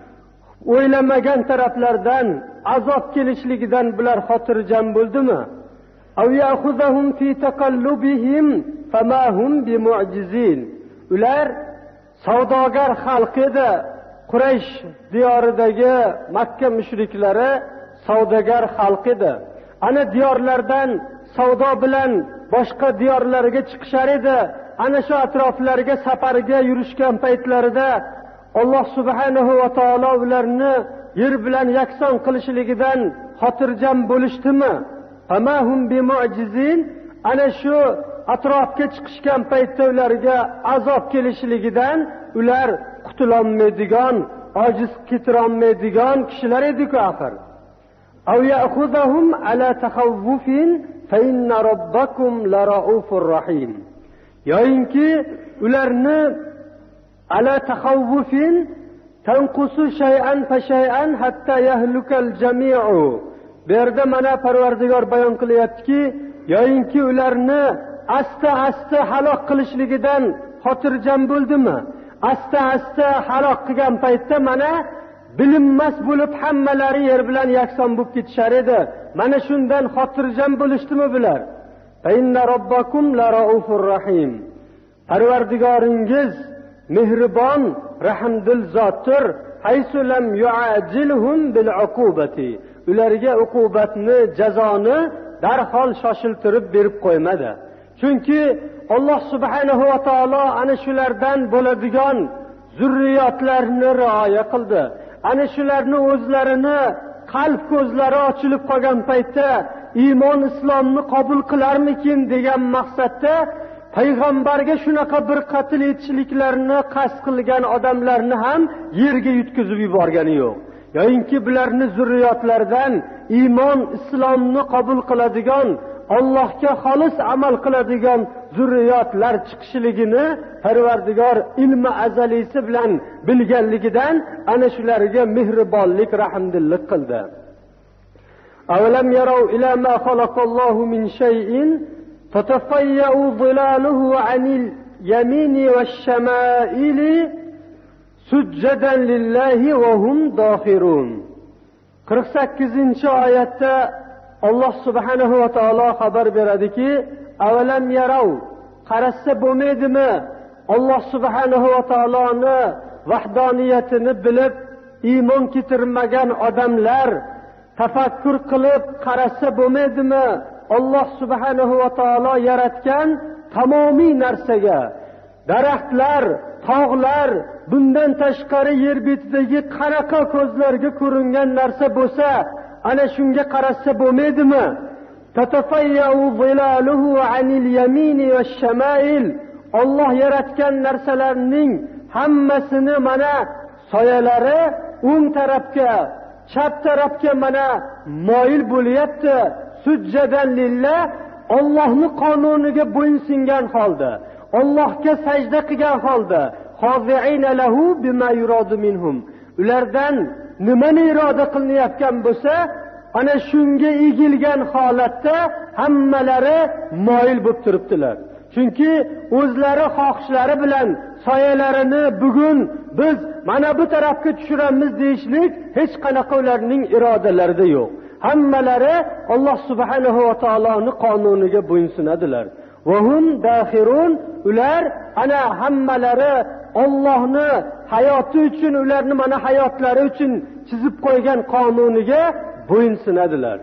o'ylamagan taraflardan azob kelishligidan bular xotirjam bo'ldimi? Aw ya'khudhahum fi taqallubihim fama hum bimu'jizin. Ular savdogar xalq edi. Quraysh diyoridagi Makka mushriklari savdogar xalq edi. Ana diyorlardan savdo bilan boshqa diyorlarga chiqishar edi. Ana shu atroflarga safarga yurishgan paytlarida Alloh subhanahu va taolo ularni yer bilan yakson qilishligidan xotirjam bo'lishdimi? Famahum bimu'jizin. Ana shu atrofga chiqishgan paytda ularga azob kelishligidan ular qutulolmaydigan, ojiz ketirolmaydigan kishilar edi-ku axir. Aw ya'khudhahum ala takhawwufin fa inna robbakum la raufur rahim. yoyinki ularni ala taxawwufin tanqusu shay'an fa shay'an hatta yahlukal jami'u. Bu yerda mana Parvardigor bayon qilyaptiki, yoyinki ularni asta-asta halok qilishligidan xotirjam bo'ldimi? Asta-asta halok qilgan paytda mana bilinmas bo'lib hammalari yer bilan yakson bo'lib ketishar edi. Mana shundan xotirjam bo'lishdimi bular? Fa inna robbakum la raufur rahim. Parvardigoringiz mehribon, rahmdil zotdir. Haysu lam yu'ajilhum bil uqubati. Ularga uqubatni, jazoni darhol shoshiltirib berib qo'ymadi. Chunki Alloh subhanahu va taolo ana shulardan bo'ladigan zurriyotlarni rioya qildi. Ana shularni o'zlarini qalb ko'zlari ochilib qolgan paytda iymon islomni qabul qilarmikin degan maqsadda payg'ambarga shunaqa bir qatl etishliklarini qasd qilgan odamlarni ham yerga yutkazib yuborgani yo'q. Yo'inki bularni zurriyotlaridan iymon islomni qabul qiladigan, Allohga xolis amal qiladigan zurriyotlar chiqishligini Parvardigor ilmi azalisi bilan bilganligidan ana shularga mehribonlik, rahmdillik qildi. Avalam yarau ila ma xalaqallohu min shay'in tatafayyu zilaluhu anil yamini wash-shama'ili sujjadan lillahi wa hum dakhirun. qirq sakkizinchi oyatda Alloh subhanahu va taolo xabar beradiki, avalam yarau, qarasa bo'lmaydimi? Alloh subhanahu va taoloni vahdoniyatini bilib iymon keltirmagan odamlar tafakkur qilib qarasa bo'lmaydimi? Alloh subhanahu va taolo yaratgan tamomiy narsaga, daraxtlar, tog'lar, bundan tashqari yer betidagi qanaqa ko'zlarga ko'ringan narsa bo'lsa, ana shunga qarasa bo'lmaydimi? Tatafayyu zilaluhu anil yamini wash-shama'il. Alloh yaratgan narsalarning hammasini mana soyalari o'ng tarafga, chap tarafga mana moyil bo'lyapti. Sujjadan lillah, Allohning qonuniga bo'ysungan holda, Allohga sajda qilgan holda, xozi'ina lahu bima yuradu minhum. Ulardan nimani iroda qilinayotgan bo'lsa, ana shunga egilgan holatda hammalari moyil bo'lib turibdilar. Chunki o'zlari xohishlari bilan soyalarini bugun biz mana bu tarafga tushiramiz deyishlik hech qanaqa ularning irodalarida yo'q. Hammalari Alloh subhanahu va taoloning qonuniga bo'ysunadilar. Va hum dakhirun, ular ana hammalari Allohni hayoti uchun, ularni mana hayotlari uchun chizib qo'ygan qonuniga bo'ysunadilar.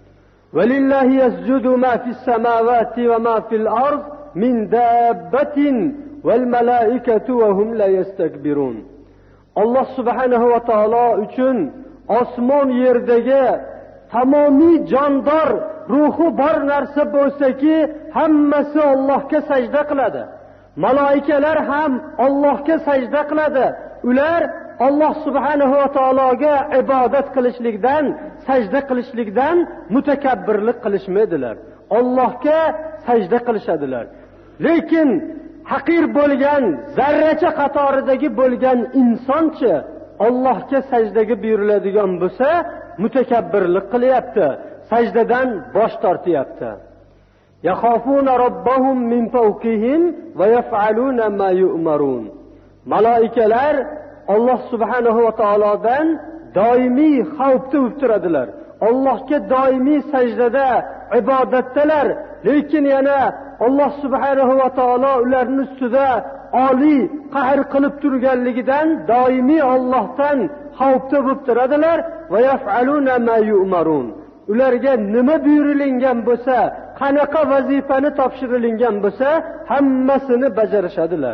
Valillahi yasjudu ma fis samawati va ma fil ard min dabbatin val malaikatu va hum la yastakbirun. Alloh subhanahu va taolo uchun osmon yerdagi tamomiy jondor, ruhi bor narsa bo'lsa-ki, hammasi Allohga sajda qiladi. Malaikalar ham Allohga sajda qiladi. Ular Alloh subhanahu va taologa ibodat qilishlikdan, sajda qilishlikdan mutakabbirlik qilishmaydilar. Allohga sajda qilishadilar. Lekin haqir bo'lgan, zarracha qatoridagi bo'lgan insonchi Allohga sajdaga buyuriladigan bo'lsa, mutakabbirlik qilyapti, sajdadan bosh tortiyapti. Yakhafuna robbahum min fawqihim va yaf'aluna ma yu'marun. Malaikalar Alloh subhanahu va taolodan doimiy xavfda bo'lib turadilar. Allohga doimiy sajdada, ibodatdalar. Lekin yana Alloh subhanahu va taolo ularning ustida oliy qahr qilib turganligidan doimiy Allohdan xavfda bo'lib turadilar. Va yaf'aluna ma yu'marun. Ularga nima buyurilgan bo'lsa, qanaqa vazifani topshirilgan bo'lsa, hammasini bajarishadilar.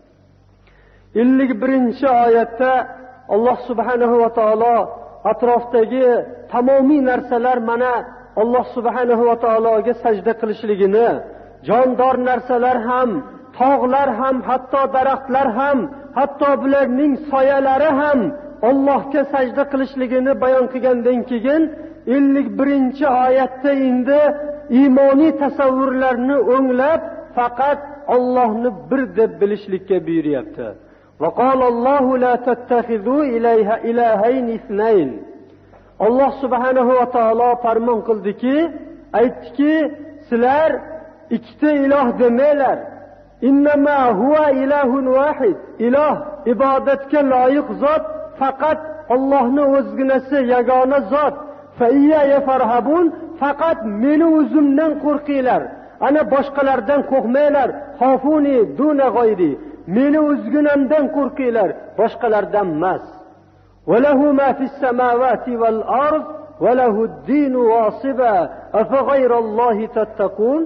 ellik birinchi oyatda Alloh subhanahu va taolo atrofdagi tamomiy narsalar mana Alloh subhanahu va taologa sajda qilishligini, jondor narsalar ham, tog'lar ham, hatto daraxtlar ham, hatto bularning soyalari ham Allohga sajda qilishligini bayon qilgandan keyin ellik birinchi oyatda endi iymoniy tasavvurlarni o'nglab faqat Allohni bir deb bilishlikka buyuryapti. Va qalallohu la tattakhidhu ilayha ilahayn ithnayn. Alloh subhanahu va taolo farmon qildiki, aytdiki, sizlar ikkita iloh demanglar. Innama huwa ilahun wahid. Iloh ibodatga loyiq zot faqat Allohning o'zginasi yagona zot. Fa iyya farhabun, faqat meni o'zimdan qo'rqinglar. Ana boshqalardan qo'rqmanglar. Xofuni duna g'oyri. Meni o'zginamdan qo'rqinglar, boshqalardan emas. Walahu ma fis samawati wal ard walahu ad-din wasiba afa ghayrallohi tattaqun.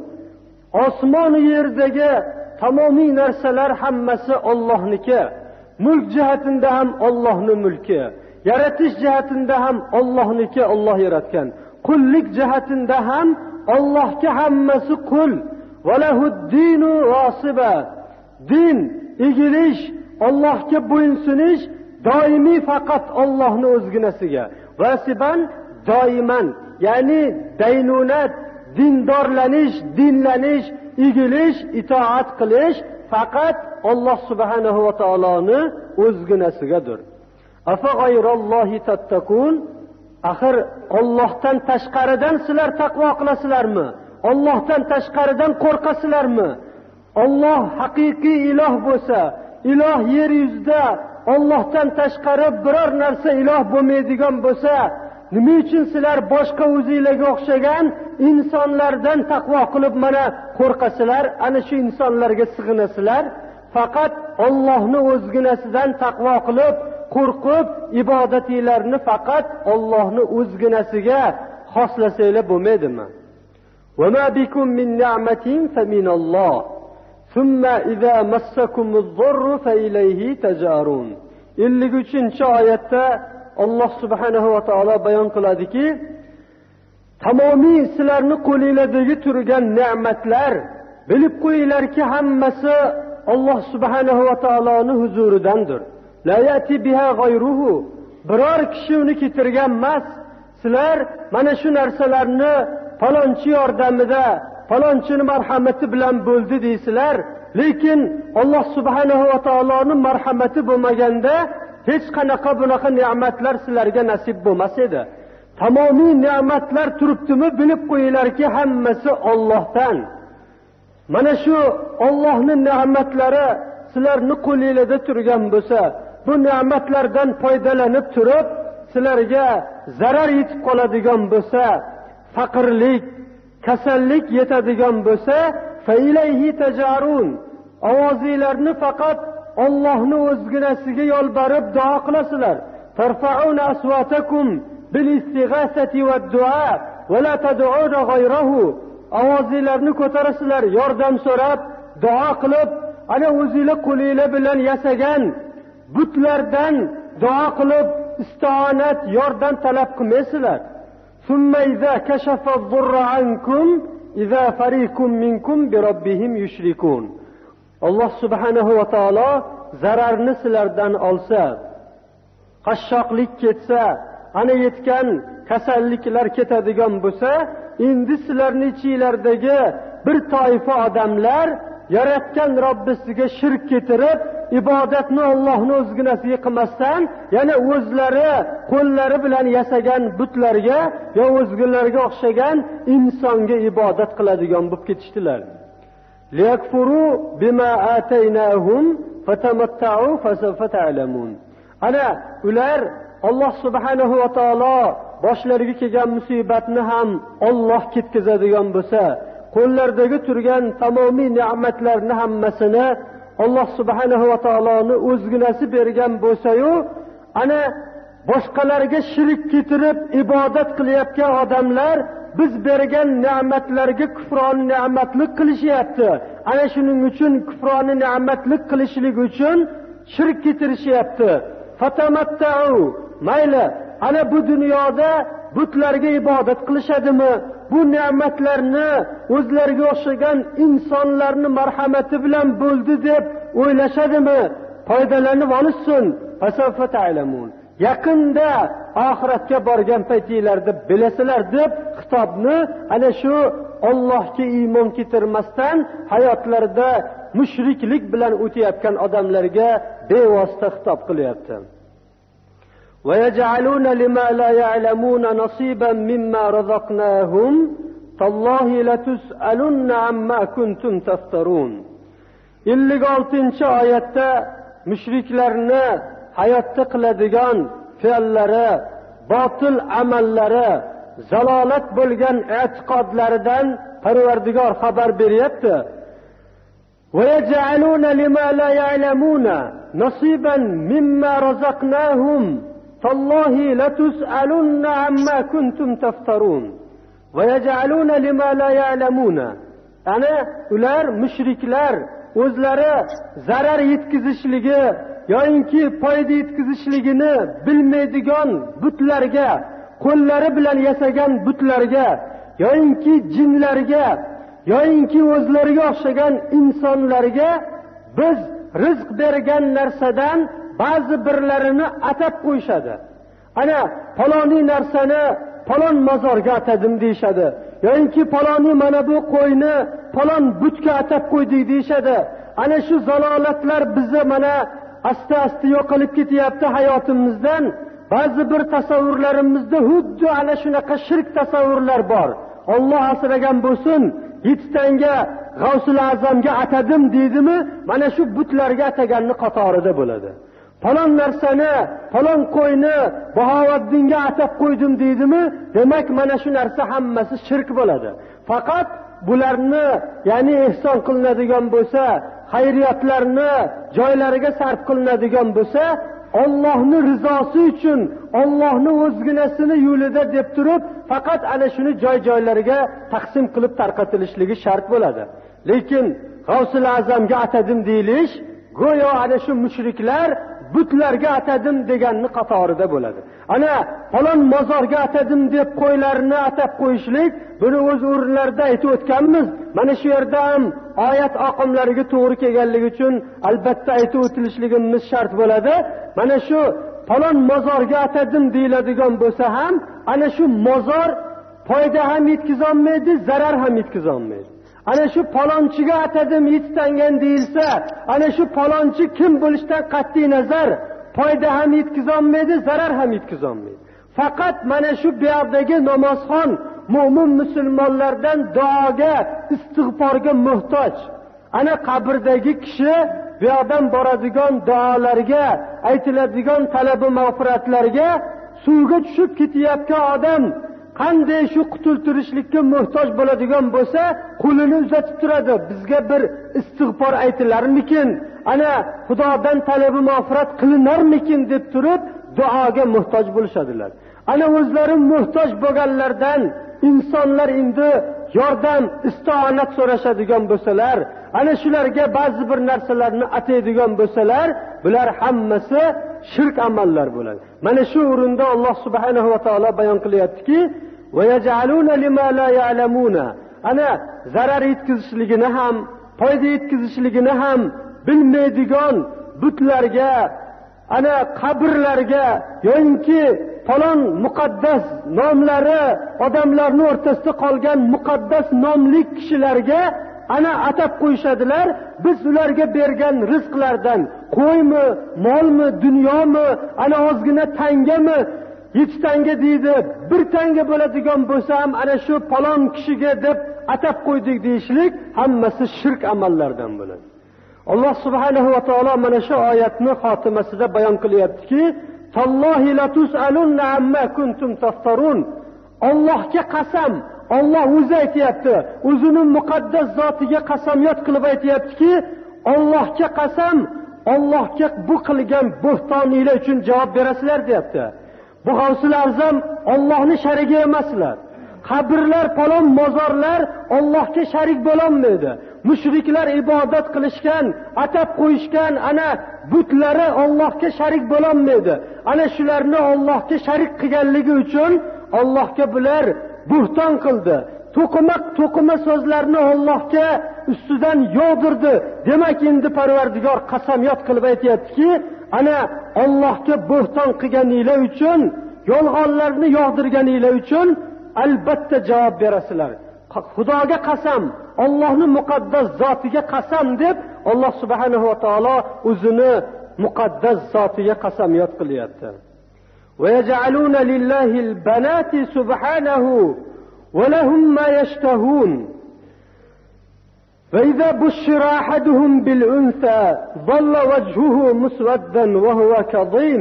Osmon va yerdagi tamomiy narsalar hammasi Allohniki. Mulk jihatida ham Allohning mulki. Yaratish jihatida ham Allohniki, Alloh yaratgan. Qullik jihatida ham Allohga hammasi qul. Walahu ad-din wasiba. Din, egilish, Allohga bo'ysunush doimiy faqat Allohning o'zginasiga. Vasiban doiman, ya'ni daynunat, dindorlanish, dinlanish, egilish, itoat qilish faqat Alloh subhanahu va taoloning o'zginasigadir. Afa g'ayrallohi tattaqun. Axir Allohdan tashqaridan sizlar taqvo qilasizlarmi? Allohdan tashqaridan qo'rqasizlarmi? Alloh haqiqiy iloh bo'lsa, iloh yer yuzida Allohdan tashqari biror narsa iloh bo'lmaydigan bo'lsa, nima uchun sizlar boshqa o'zingizlarga o'xshagan insonlardan taqvo qilib mana qo'rqasizlar? Ana shu insonlarga sig'inasizlar. Faqat Allohning o'zginasidan taqvo qilib, qo'rqib, ibodatinglarni faqat Allohning o'zginasiga xoslasanglar bo'lmaydimi? Va ma bikum min ni'matin fa minalloh. Thumma idza massakumuz-zurru fa ilayhi tajarun. ellik uchinchi oyatda Alloh subhanahu va taolo bayon qiladiki, tamomiy sizlarni qo'linglardagi turgan ne'matlar, bilib qo'yinglarki, hammasi Alloh subhanahu va taoloning huzuridandir. La yati biha g'ayruhu. Biror kishi uni keltirgan emas. Sizlar mana shu narsalarni falonchi yordamida, falonchini marhamati bilan bo'ldi deysizlar, lekin Alloh subhanahu va taoloning marhamati bo'lmaganda hech qanaqa bunaqa ne'matlar sizlarga nasib bo'lmas edi. Tamomiy ne'matlar turibdimi, bilib qo'yinglarki, hammasi Allohdan. Mana shu Allohning ne'matlari sizlarni qo'lingizda turgan bo'lsa, bu ne'matlardan foydalanib turib, sizlarga zarar yetib qoladigan bo'lsa, faqirlik, kasallik yetadigan bo'lsa, fa ilayhi tajarun. Ovozinglarni faqat Allohning o'zginasiga yolborib duo qilasizlar. Tarfa'una aswatakum bil istighasati wad du'a va la tad'una ghayrahu. Ovozinglarni ko'tarasizlar, yordam so'rab, duo qilib, ana o'zingizlar qo'lingizlar bilan yasagan butlardan duo qilib, isti'onat, yordam talab qilmaysizlar. Summa idza kashafa ad-durra ankum idza fariqum minkum bi rabbihim yushrikun. Alloh subhanahu va taolo zararni sizlardan olsa, qashshoqlik ketsa, ana yetgan kasalliklar ketadigan bo'lsa, endi sizlarning ichinglardagi bir toifa odamlar yaratgan Robbisiga shirk keltirib, ibodatni Allohning o'zginasiga qilmasdan, yana o'zlari qo'llari bilan yasagan butlarga yo o'zgalarga o'xshagan insonga ibodat qiladigan bo'lib ketishdilar. Liyakfuru bima ataynahum fatamatta'u fasawfa ta'lamun. Ana ular Alloh subhanahu va taolo boshlariga kelgan musibatni ham Alloh ketkazadigan bo'lsa, qo'llaridagi turgan tamomiy ne'matlarni hammasini Alloh subhanahu va taoloning o'zginasi bergan bo'lsa-yu, ana boshqalarga shirk keltirib ibodat qilayotgan odamlar biz bergan ne'matlarga kufroni ne'matlik qilishyapti. Ana shuning uchun kufroni ne'matlik qilishlik uchun shirk keltirishyapti. Fatamatta'u. Mayli, ana bu dunyoda butlarga ibodat qilishadimi? Bu ne'matlarni o'zlariga o'xshagan insonlarning marhamati bilan bo'ldi deb o'ylashadimi? Foydalanib olishsin. Fasawfa ta'lamun. Yaqinda oxiratga borgan paytinglarda bilasizlar deb xitobni ana shu Allohga iymon keltirmasdan hayotlarida mushriklik bilan o'tayotgan odamlarga bevosita xitob qilyapti. وَيَجْعَلُونَ لِمَا لَا يَعْلَمُونَ نَصِيبًا مِمَّا رَزَقْنَاهُمْ تَاللَّهِ لَتُسْأَلُنَّ عَمَّا كُنْتُمْ تَفْتَرُونَ. ellik oltinchi oyatda mushriklarni hayotda qiladigan fe'llari, botil amallari, zalolat bo'lgan e'tiqodlaridan Parvardigor xabar beryapti. وَيَجْعَلُونَ لِمَا لَا يَعْلَمُونَ نَصِيبًا مِمَّا رَزَقْنَاهُمْ تَاللَّهِ لَتُسْأَلُنَّ عَمَّا كُنْتُمْ تَفْتَرُونَ. وَيَجْعَلُونَ لِمَا لَا يَعْلَمُونَ. Ana ular mushriklar o'zlari zarar yetkazishligi yoki foyda yetkazishligini bilmaydigan butlarga, qo'llari bilan yasagan butlarga yoki jinlarga yoki o'zlariga o'xshagan insonlarga biz rizq bergan narsadan ba'zi birlarini atab qo'yishadi. Ana paloni narsani palon mozorga atadim deyshadi. Yoki paloni mana bu qo'yni palon butga atab qo'ydik deyshadi. Ana shu zalolatlar bizni mana asta-asta yo'qolib ketyapti hayotimizdan. Ba'zi bir tasavvurlarimizda xuddi ana shunaqa shirk tasavvurlar bor. Alloh asragan bo'lsin, yettitanga G'avsul Azamga atadim deydimi, mana shu butlarga ataganni qatorida bo'ladi. Falon narsani, falon qo'yni Bahovaddinga atab qo'ydim deydimi, demak mana shu narsa hammasi shirk bo'ladi. Faqat bularni, ya'ni ihson qilinadigan bo'lsa, xayriyatlarni joylariga sarf qilinadigan bo'lsa, Allohning rizosi uchun, Allohning o'zginasini yo'lida deb turib, faqat ana shuni joy-joylariga taqsim qilib tarqatilishligi shart bo'ladi. Lekin G'avsul Azamga atadim deyilish, go'yo ana shu mushriklar butlarga atadim deganni qatorida bo'ladi. Ana falon mozorga atadim deb qo'ylarni atab qo'yishlik, buni o'z o'rinlarida aytib o'tganmiz. Mana shu yerda ham oyat oqimlariga to'g'ri kelganligi uchun albatta aytib o'tilishligimiz shart bo'ladi. Mana shu falon mozorga atadim deyiladigan bo'lsa ham, ana shu mozor foyda ham yetkazolmaydi, zarar ham yetkazolmaydi. Ana shu palonchiga atadim yettitangан deyilsa, ana shu palonchi kim bo'lishdan qat'iy nazar foyda ham yetkazolmaydi, zarar ham yetkazolmaydi. Faqat mana shu buyoqdagi namozxon mo'min musulmonlardan duoga, istig'forga muhtoj. Ana qabrdagi kishi bu yoqdan boradigan duolarga, aytiladigan talabi mag'firatlarga, suvga tushib ketayotgan odam qanday shu qutultirishlikka muhtoj bo'ladigan bo'lsa, qo'lini uzatib turadi. Bizga bir istig'for aytilarmikin, ana Xudodan talabi mag'firat qilinarmikin deb turib duoga muhtoj bo'lishadilar. Ana o'zlari muhtoj bo'lganlardan insonlar endi yordam, isto'anat so'rashadigan bo'lsalar, ana shularga ba'zi bir narsalarni ataydigan bo'lsalar, bular hammasi shirk amallar bo'ladi. Mana shu o'rinda Alloh subhanahu va taolo bayon qilyaptiki, va yaj'aluna lima la ya'lamuna. Ana zarar yetkazishligini ham, foyda yetkazishligini ham bilmaydigan butlarga, ana qabrlarga yoki falon muqaddas nomlari odamlarning o'rtasida qolgan muqaddas nomli kishilarga ana atab qo'yishadilar. Biz ularga bergan rizqlardan qo'ymi, molmi, dunyomi, ana ozgina tangami, yetti tanga deydi, bir tanga bo'ladigan bo'lsa ham ana shu falon kishiga deb atab qo'ydik deyishlik hammasi shirk amallardan bo'ladi. Alloh subhanahu va taolo mana shu oyatni xotimasida bayon qilyaptiki, "Tallohi la tus'alunna amma kuntum taftarun." Allohga qasam, Alloh o'zi aytayapti, o'zining muqaddas zotiga qasamyod qilib aytayaptiki, Allohga qasam, Allohga bu qilgan bo'xtoninglar uchun javob berasizlar deyapti. Bu G'avsul Azam Allohning sharigi emaslar. Qabrlar, falon mozorlar Allohga sharik bo'lolmaydi. Mushriklar ibodat qilishgan, atab qo'yishgan ana butlari Allohga sharik bo'lolmaydi. Ana shularni Allohga sharik qilganligi uchun Allohga bular bo'xton qildi. To'qimaq to'qima so'zlarni Allohga ustidan yog'dirdi. Demak, endi Parvardigor qasamyod qilib aytayaptiki, ana Allohga bo'xton qilganinglar uchun, yolg'onlarni yog'dirganinglar uchun albatta javob berasizlar. Xudoga qasam, Allohning muqaddas zotiga qasam deb Alloh subhanahu va taolo o'zini muqaddas zotiga qasamyod qilyapti. Va yaj'aluna lillahi al-banati subhanahu va lahum ma yashtahun. Va idza bushira ahaduhum bil unsa dhalla wajhuhu muswaddan wa huwa kadhim.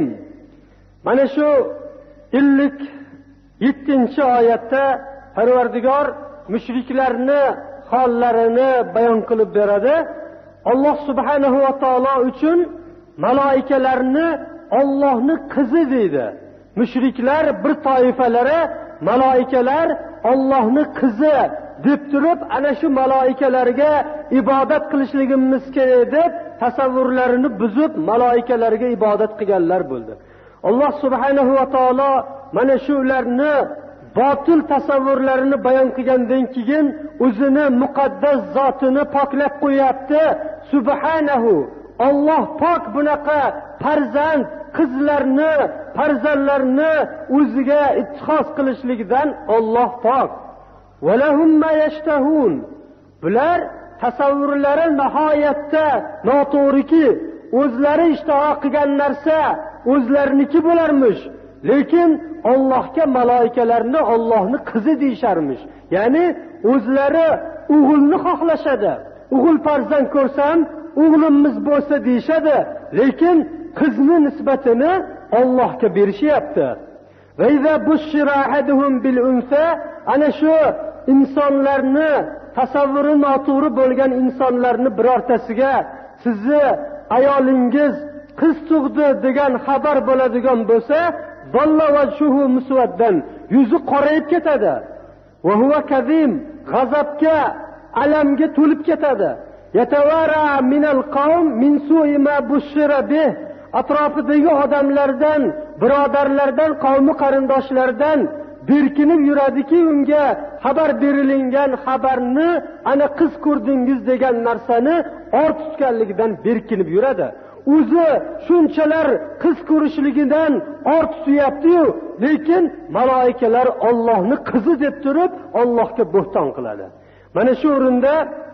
Mana shu ellik yettinchi oyatda Parvardigor mushriklarni hollarini bayon qilib beradi. Alloh subhanahu va taolo uchun malaikalarni Allohning qizi deydi. Mushriklar bir toifalari malaikalar Allohning qizi deb turib, ana shu malaikalarga ibodat qilishligimiz kerak deb tasavvurlarini buzib malaikalarga ibodat qilganlar bo'ldi. Alloh subhanahu va taolo mana shu ularni botil tasavvurlarini bayon qilgandan keyin o'zini muqaddas zotini poklab qo'yapti. Subhanahu, Alloh pok bunaqa farzand, qizlarni, farzandlarni o'ziga ittixos qilishlikdan Alloh pok. Va lahum ma yashtahun. Bular tasavvurlari nihoyatda noto'g'riki, o'zlari ishtaha qilgan narsa o'zlariniki bo'larmish. Lekin Allohga malaikalarni Allohning qizi deyisharmish. Ya'ni o'zlari o'g'ilni xohlashadi. O'g'il farzand ko'rsam, o'g'limiz bo'lsa deyshadi. Lekin qizni nisbatini Allohga berishyapti. Va iza bushira ahaduhum bil unsa, ana shu insonlarni tasavvuri noto'g'ri bo'lgan insonlarni birortasiga sizni ayolingiz qiz tug'di degan xabar bo'ladigan bo'lsa, dalla wajhuhu muswaddan, yuzi qorayib ketadi. Va huwa kadhim, g'azabga, alamga to'lib ketadi. Yatawara minal qawm min su'i ma bushira bih, atrofidagi odamlardan, birodarlardan, qavmi qarindoshlardan berkinib yuradiki, unga xabar berilingan xabarni, ana qiz ko'rdingiz degan narsani or tutganligidan berkinib yuradi. O'zi shunchalar qiz ko'rishligidan or tutyapti-yu, lekin malaikalar Allohning qizi deb turib Allohga bo'xton qiladi. Mana shu o'rinda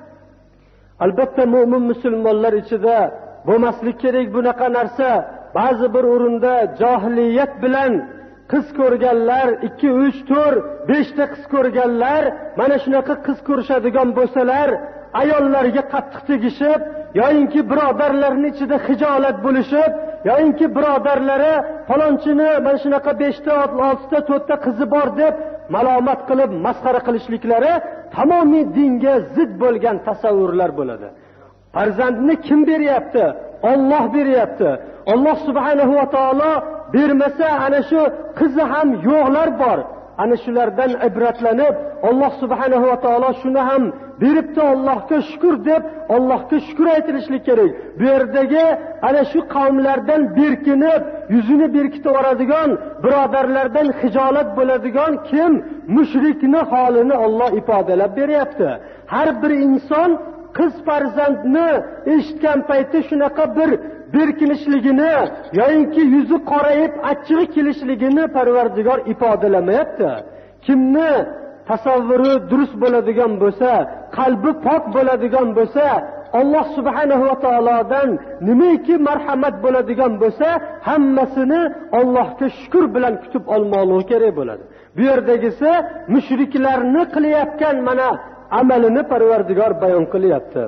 albatta mu'min musulmonlar ichida bo'lmaslik kerak bunaqa narsa. Ba'zi bir o'rinda johiliyat bilan qiz ko'rganlar, ikki, uch, to'rt, besh ta qiz ko'rganlar, mana shunaqa qiz ko'rishadigan bo'lsalar, ayollarga qattiq tegishib, yoyinki birodarlarning ichida xijolat bo'lishib, yoyinki birodarlari falonchini mana shunaqa besh ta, olti ta, to'rt ta qizi bor deb malomat qilib, masxara qilishliklari tamomiy dinga zid bo'lgan tasavvurlar bo'ladi. Farzandni kim beryapti? Alloh beryapti. Alloh subhanahu va taolo bermasa, ana shu qizi ham yo'qlar bor. Ana shulardan ibratlanib, Alloh subhanahu va taolo shuni ham beribdi, Allohga shukr deb Allohga shukr aytilishlik kerak. Bu yerdagi ana shu qavmlardan berkinib, yuzini berkitib yoradigan, birodarlardan xijolat bo'ladigan kim? Mushrikni holini Alloh ifodalab beryapti. Har bir inson qiz farzandni eshitgan paytda shunaqa bir berkinishligini yoyinki yuzi qorayib achchig'i kelishligini Parvardigor ifodalamayapti. Kimni tasavvuri durust bo'ladigan bo'lsa, qalbi pok bo'ladigan bo'lsa, Alloh subhanahu va taolodan nimaki marhamat bo'ladigan bo'lsa, hammasini Allohga shukr bilan kutib olmoqligi kerak bo'ladi. Bu yerdagisi mushriklarni qilayotgan mana amalini Parvardigor bayon qilyapti.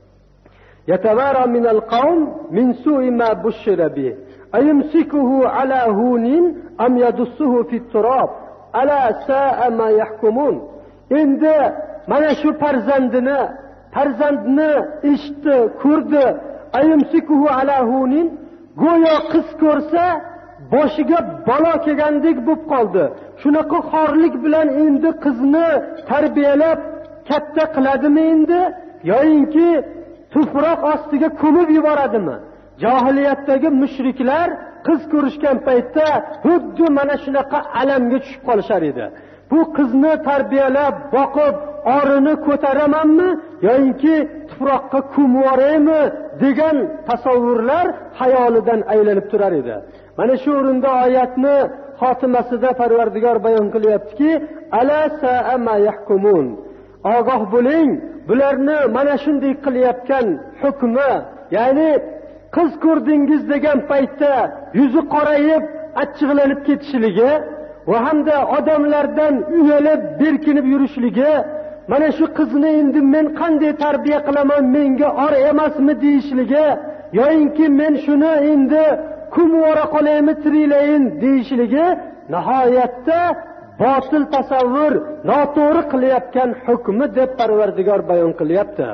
Yatawara minal qawm min su'i ma bushira bih ayumsikuhu ala hunin am yadussuhu fit turab ala sa'a ma yahkumun. Endi mana shu farzandini farzandni eshitdi, ko'rdi. Ayumsikuhu ala hunin, go'yo qiz ko'rsa boshiga balo kelgandek bo'lib qoldi. Shunaqa xorlik bilan endi qizni tarbiyalab katta qiladimi endi, yoyinki tuproq ostiga ko'mib yuboradimi? Jahiliyatdagi mushriklar qiz ko'rishgan paytda xuddi mana shunaqa alamga tushib qolishar edi. Bu qizni tarbiyalab, boqib, orini ko'taramanmi yoyinki tuproqqa ko'mib yuboraymi degan tasavvurlar xayolidan aylanib turar edi. Mana shu o'rinda oyatni xotimasida Parvardigor bayon qilyaptiki, ala sa'a ma yahkumun. ogoh bo'ling, bularni mana shunday qilayotgan hukmi, ya'ni qiz ko'rdingiz degan paytda yuzi qorayib achchiqlanib ketishligi va hamda odamlardan uyalib berkinib yurishligi, mana shu qizni endi men qanday tarbiya qilaman, menga or emasmi deyishligi, yo'inki men shuni endi kumvora qolaymi tirilayin deyishligi nihoyatda botil tasavvur, noto'g'ri qilayotgan hukmi deb Parvardigor bayon qilyapti.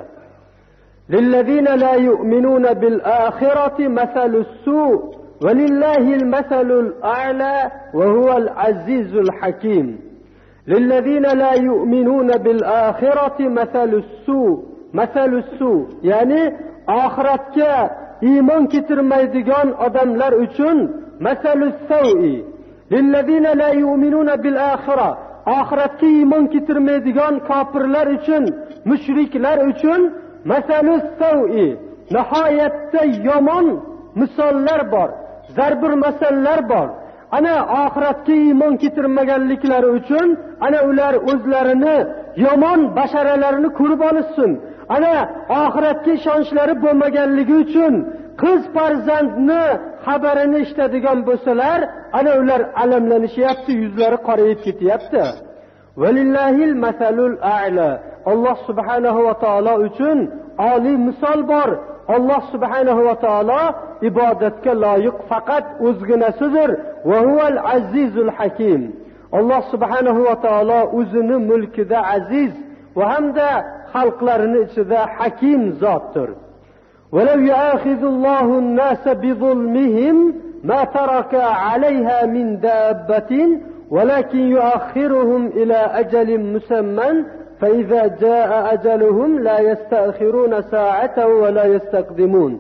Lillazina la yu'minuna bil akhirati mathalus su' va lillahil mathalul a'la va huval azizul hakim. Lillazina la yu'minuna bil akhirati mathalus su' mathalus su' ya'ni oxiratga iymon keltirmaydigan odamlar uchun mathalus sawi. Lillazina la yu'minuna bil akhirah oxiratga iymon keltirmaydigan kofirlar uchun, mushriklar uchun mathalus sawi nihoyatda yomon misollar bor, zarbir masallar bor. Ana oxiratga iymon keltirmaganliklari uchun ana ular o'zlarini yomon basharalarini ko'rib olishsin. Ana oxiratga ishonchlari bo'lmaganligi uchun qiz farzandni xabarini eshitadigan bo'lsalar, ana ular alamlanishyapti, yuzlari qorayib ketyapti. Valillahil masalul a'la. Alloh subhanahu va taolo uchun oliy misol bor. Alloh subhanahu va taolo ibodatga loyiq faqat o'zginasidir. Va huval azizul hakim. Alloh subhanahu va taolo o'zini mulkida aziz va hamda xalqlarini ichida hakim zotdir. ولو يؤاخذ الله الناس بظلمهم ما ترك عليها من دابة ولكن يؤخرهم إلى أجل مسمى فإذا جاء أجلهم لا يستأخرون ساعة ولا يستقدمون.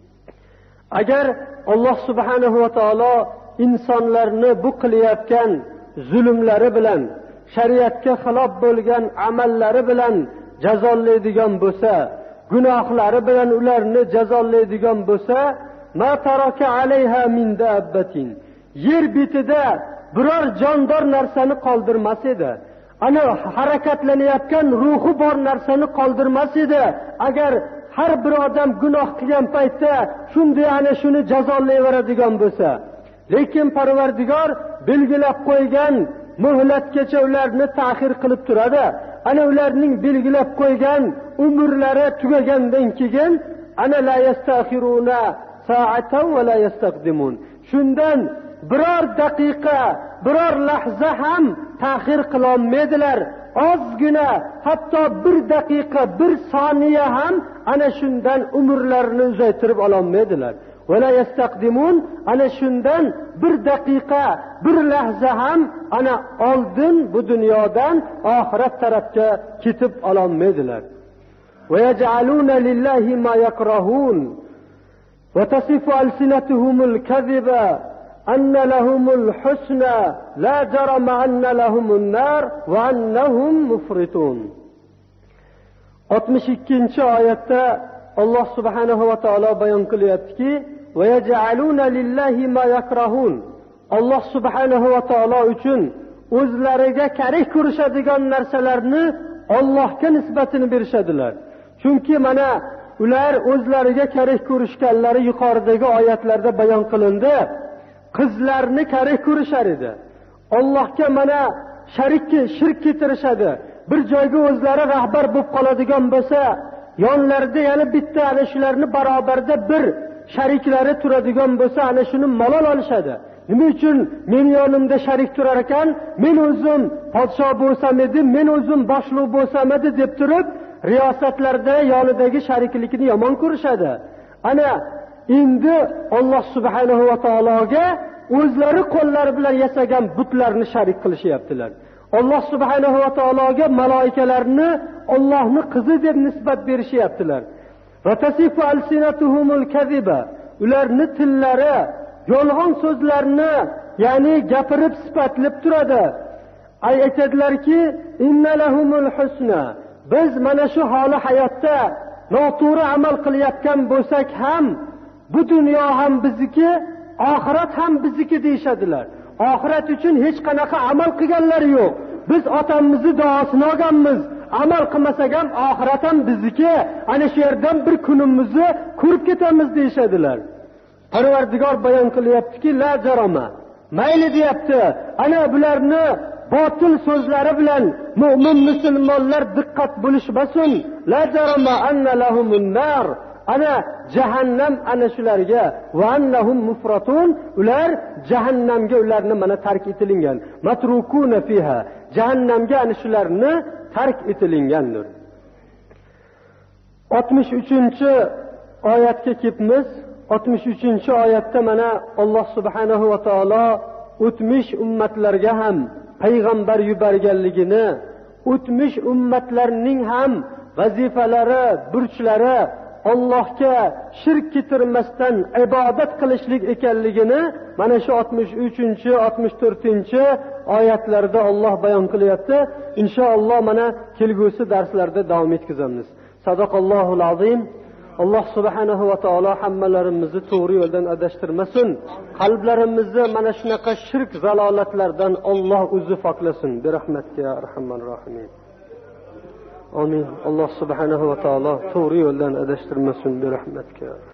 Agar Alloh subhanahu va taolo insonlarni bu qilayotgan zulmlari bilan, shariatga xilof bo'lgan amallari bilan jazolaydigan bo'lsa, gunohlari bilan ularni jazolaydigan bo'lsa, ma taraka alayha min dabbatin, yer betida biror jondor narsani qoldirmas edi. Ana harakatlanayotgan ruhi bor narsani qoldirmas edi. Agar har bir odam gunoh qilgan paytda shunday ana shuni jazolayveradigan bo'lsa, lekin Parvardigor belgilab qo'ygan muhlatgacha ularni ta'xir qilib turadi. Ana ularning belgilab qo'ygan umrlari tugagandan keyin ana la yastakhiruna sa'atan va la yastaqdimun. Shundan biror daqiqa, biror lahza ham ta'xir qila olmaydilar. Ozgina, hatto bir daqiqa, bir soniya ham ana shundan umrlarini uzaytirib ola olmaydilar. Va la yastaqdimun, ana shundan bir daqiqa, bir lahza ham ana oldin bu dunyodan oxirat tarafga ketib ola olmaydilar. Va yaj'aluna lillahi ma yakrahun va tasifu alsinatuhumul kadhiba anna lahumul husna la jarama anna lahumun nar va annahum mufritun. oltmish ikkinchi oyatda Alloh subhanahu va taolo bayon qilyaptiki, va yaj'aluna lillahi ma yakrahun. Alloh subhanahu va taolo uchun o'zlariga karih ko'rishadigan narsalarni Allohga nisbatini berishadilar. Chunki mana ular o'zlariga karih ko'rishganlari yuqoridagi oyatlarda bayon qilindi. Qizlarni karih ko'rishar edi. Allohga mana sharik shirk keltirishadi. Bir joyga o'zlari rahbar bo'lib qoladigan bo'lsa, yonlarida yana bitta ana shularni barobarda bir shariklari turadigan bo'lsa, ana shuni malol olishadi. Nima uchun men yonimda sharik turar ekan, men o'zim podsho bo'lsam edi, men o'zim boshliq bo'lsam edi deb turib, riyosatlarda yonidagi shariklikni yomon ko'rishadi. Ana endi Alloh subhanahu va taologa o'zlari qo'llari bilan yasagan butlarni sharik qilishyaptilar. Alloh subhanahu va taologa malaikalarni Allohning qizi deb nisbat berishyaptilar. Va tasifu alsinatuhumul kadhiba, ularni tillari yolg'on so'zlarni, ya'ni gapirib sifatlab turadi. Aytadilarki, inna lahumul husna, biz mana shu holi hayotda noto'g'ri amal qilayotgan bo'lsak ham, bu dunyo ham bizniki, oxirat ham bizniki deyshadilar. Oxirat uchun hech qanaqa amal qilganlari yo'q. Biz otamizni duosini olganmiz. amal qilmasak ham oxirat ham bizniki, ana shu yerdan bir kunimizni ko'rib ketamiz deyshadilar. Parvardigor bayon qilyaptiki, la jaroma. Mayli deyapti. Ana bularni botil so'zlari bilan mu'min musulmonlar diqqat bo'lishmasin. La jaroma anna lahumun nar. Ana jahannam ana shularga va annahum mufratun, ular jahannamga ularni mana tark etilingan. Matrukuna fiha. Jahannamga ana shularni tark etilingandir. oltmish uchinchi oyatga kelibmiz. oltmish uchinchi oyatda mana Alloh subhanahu va taolo o'tmish ummatlarga ham payg'ambar yuborganligini, o'tmish ummatlarning ham vazifalari, burchlari Allohga shirk keltirmasdan ibodat qilishlik ekanligini mana shu oltmish uchinchi oltmish to'rtinchi oyatlarda Alloh bayon qilyapti. Inshaalloh mana kelgusi darslarda davom etkazamiz. Sadaqallohul azim. Alloh subhanahu va taolo hammalarimizni to'g'ri yo'ldan adashtirmasin. Qalblarimizni mana shunaqa shirk zalolatlardan Alloh o'zi poklasin. Bi rahmatga ya arhamar rohimin. Amin. Alloh subhanahu va taolo to'g'ri yo'ldan adashtirmasin. Bi rahmatga.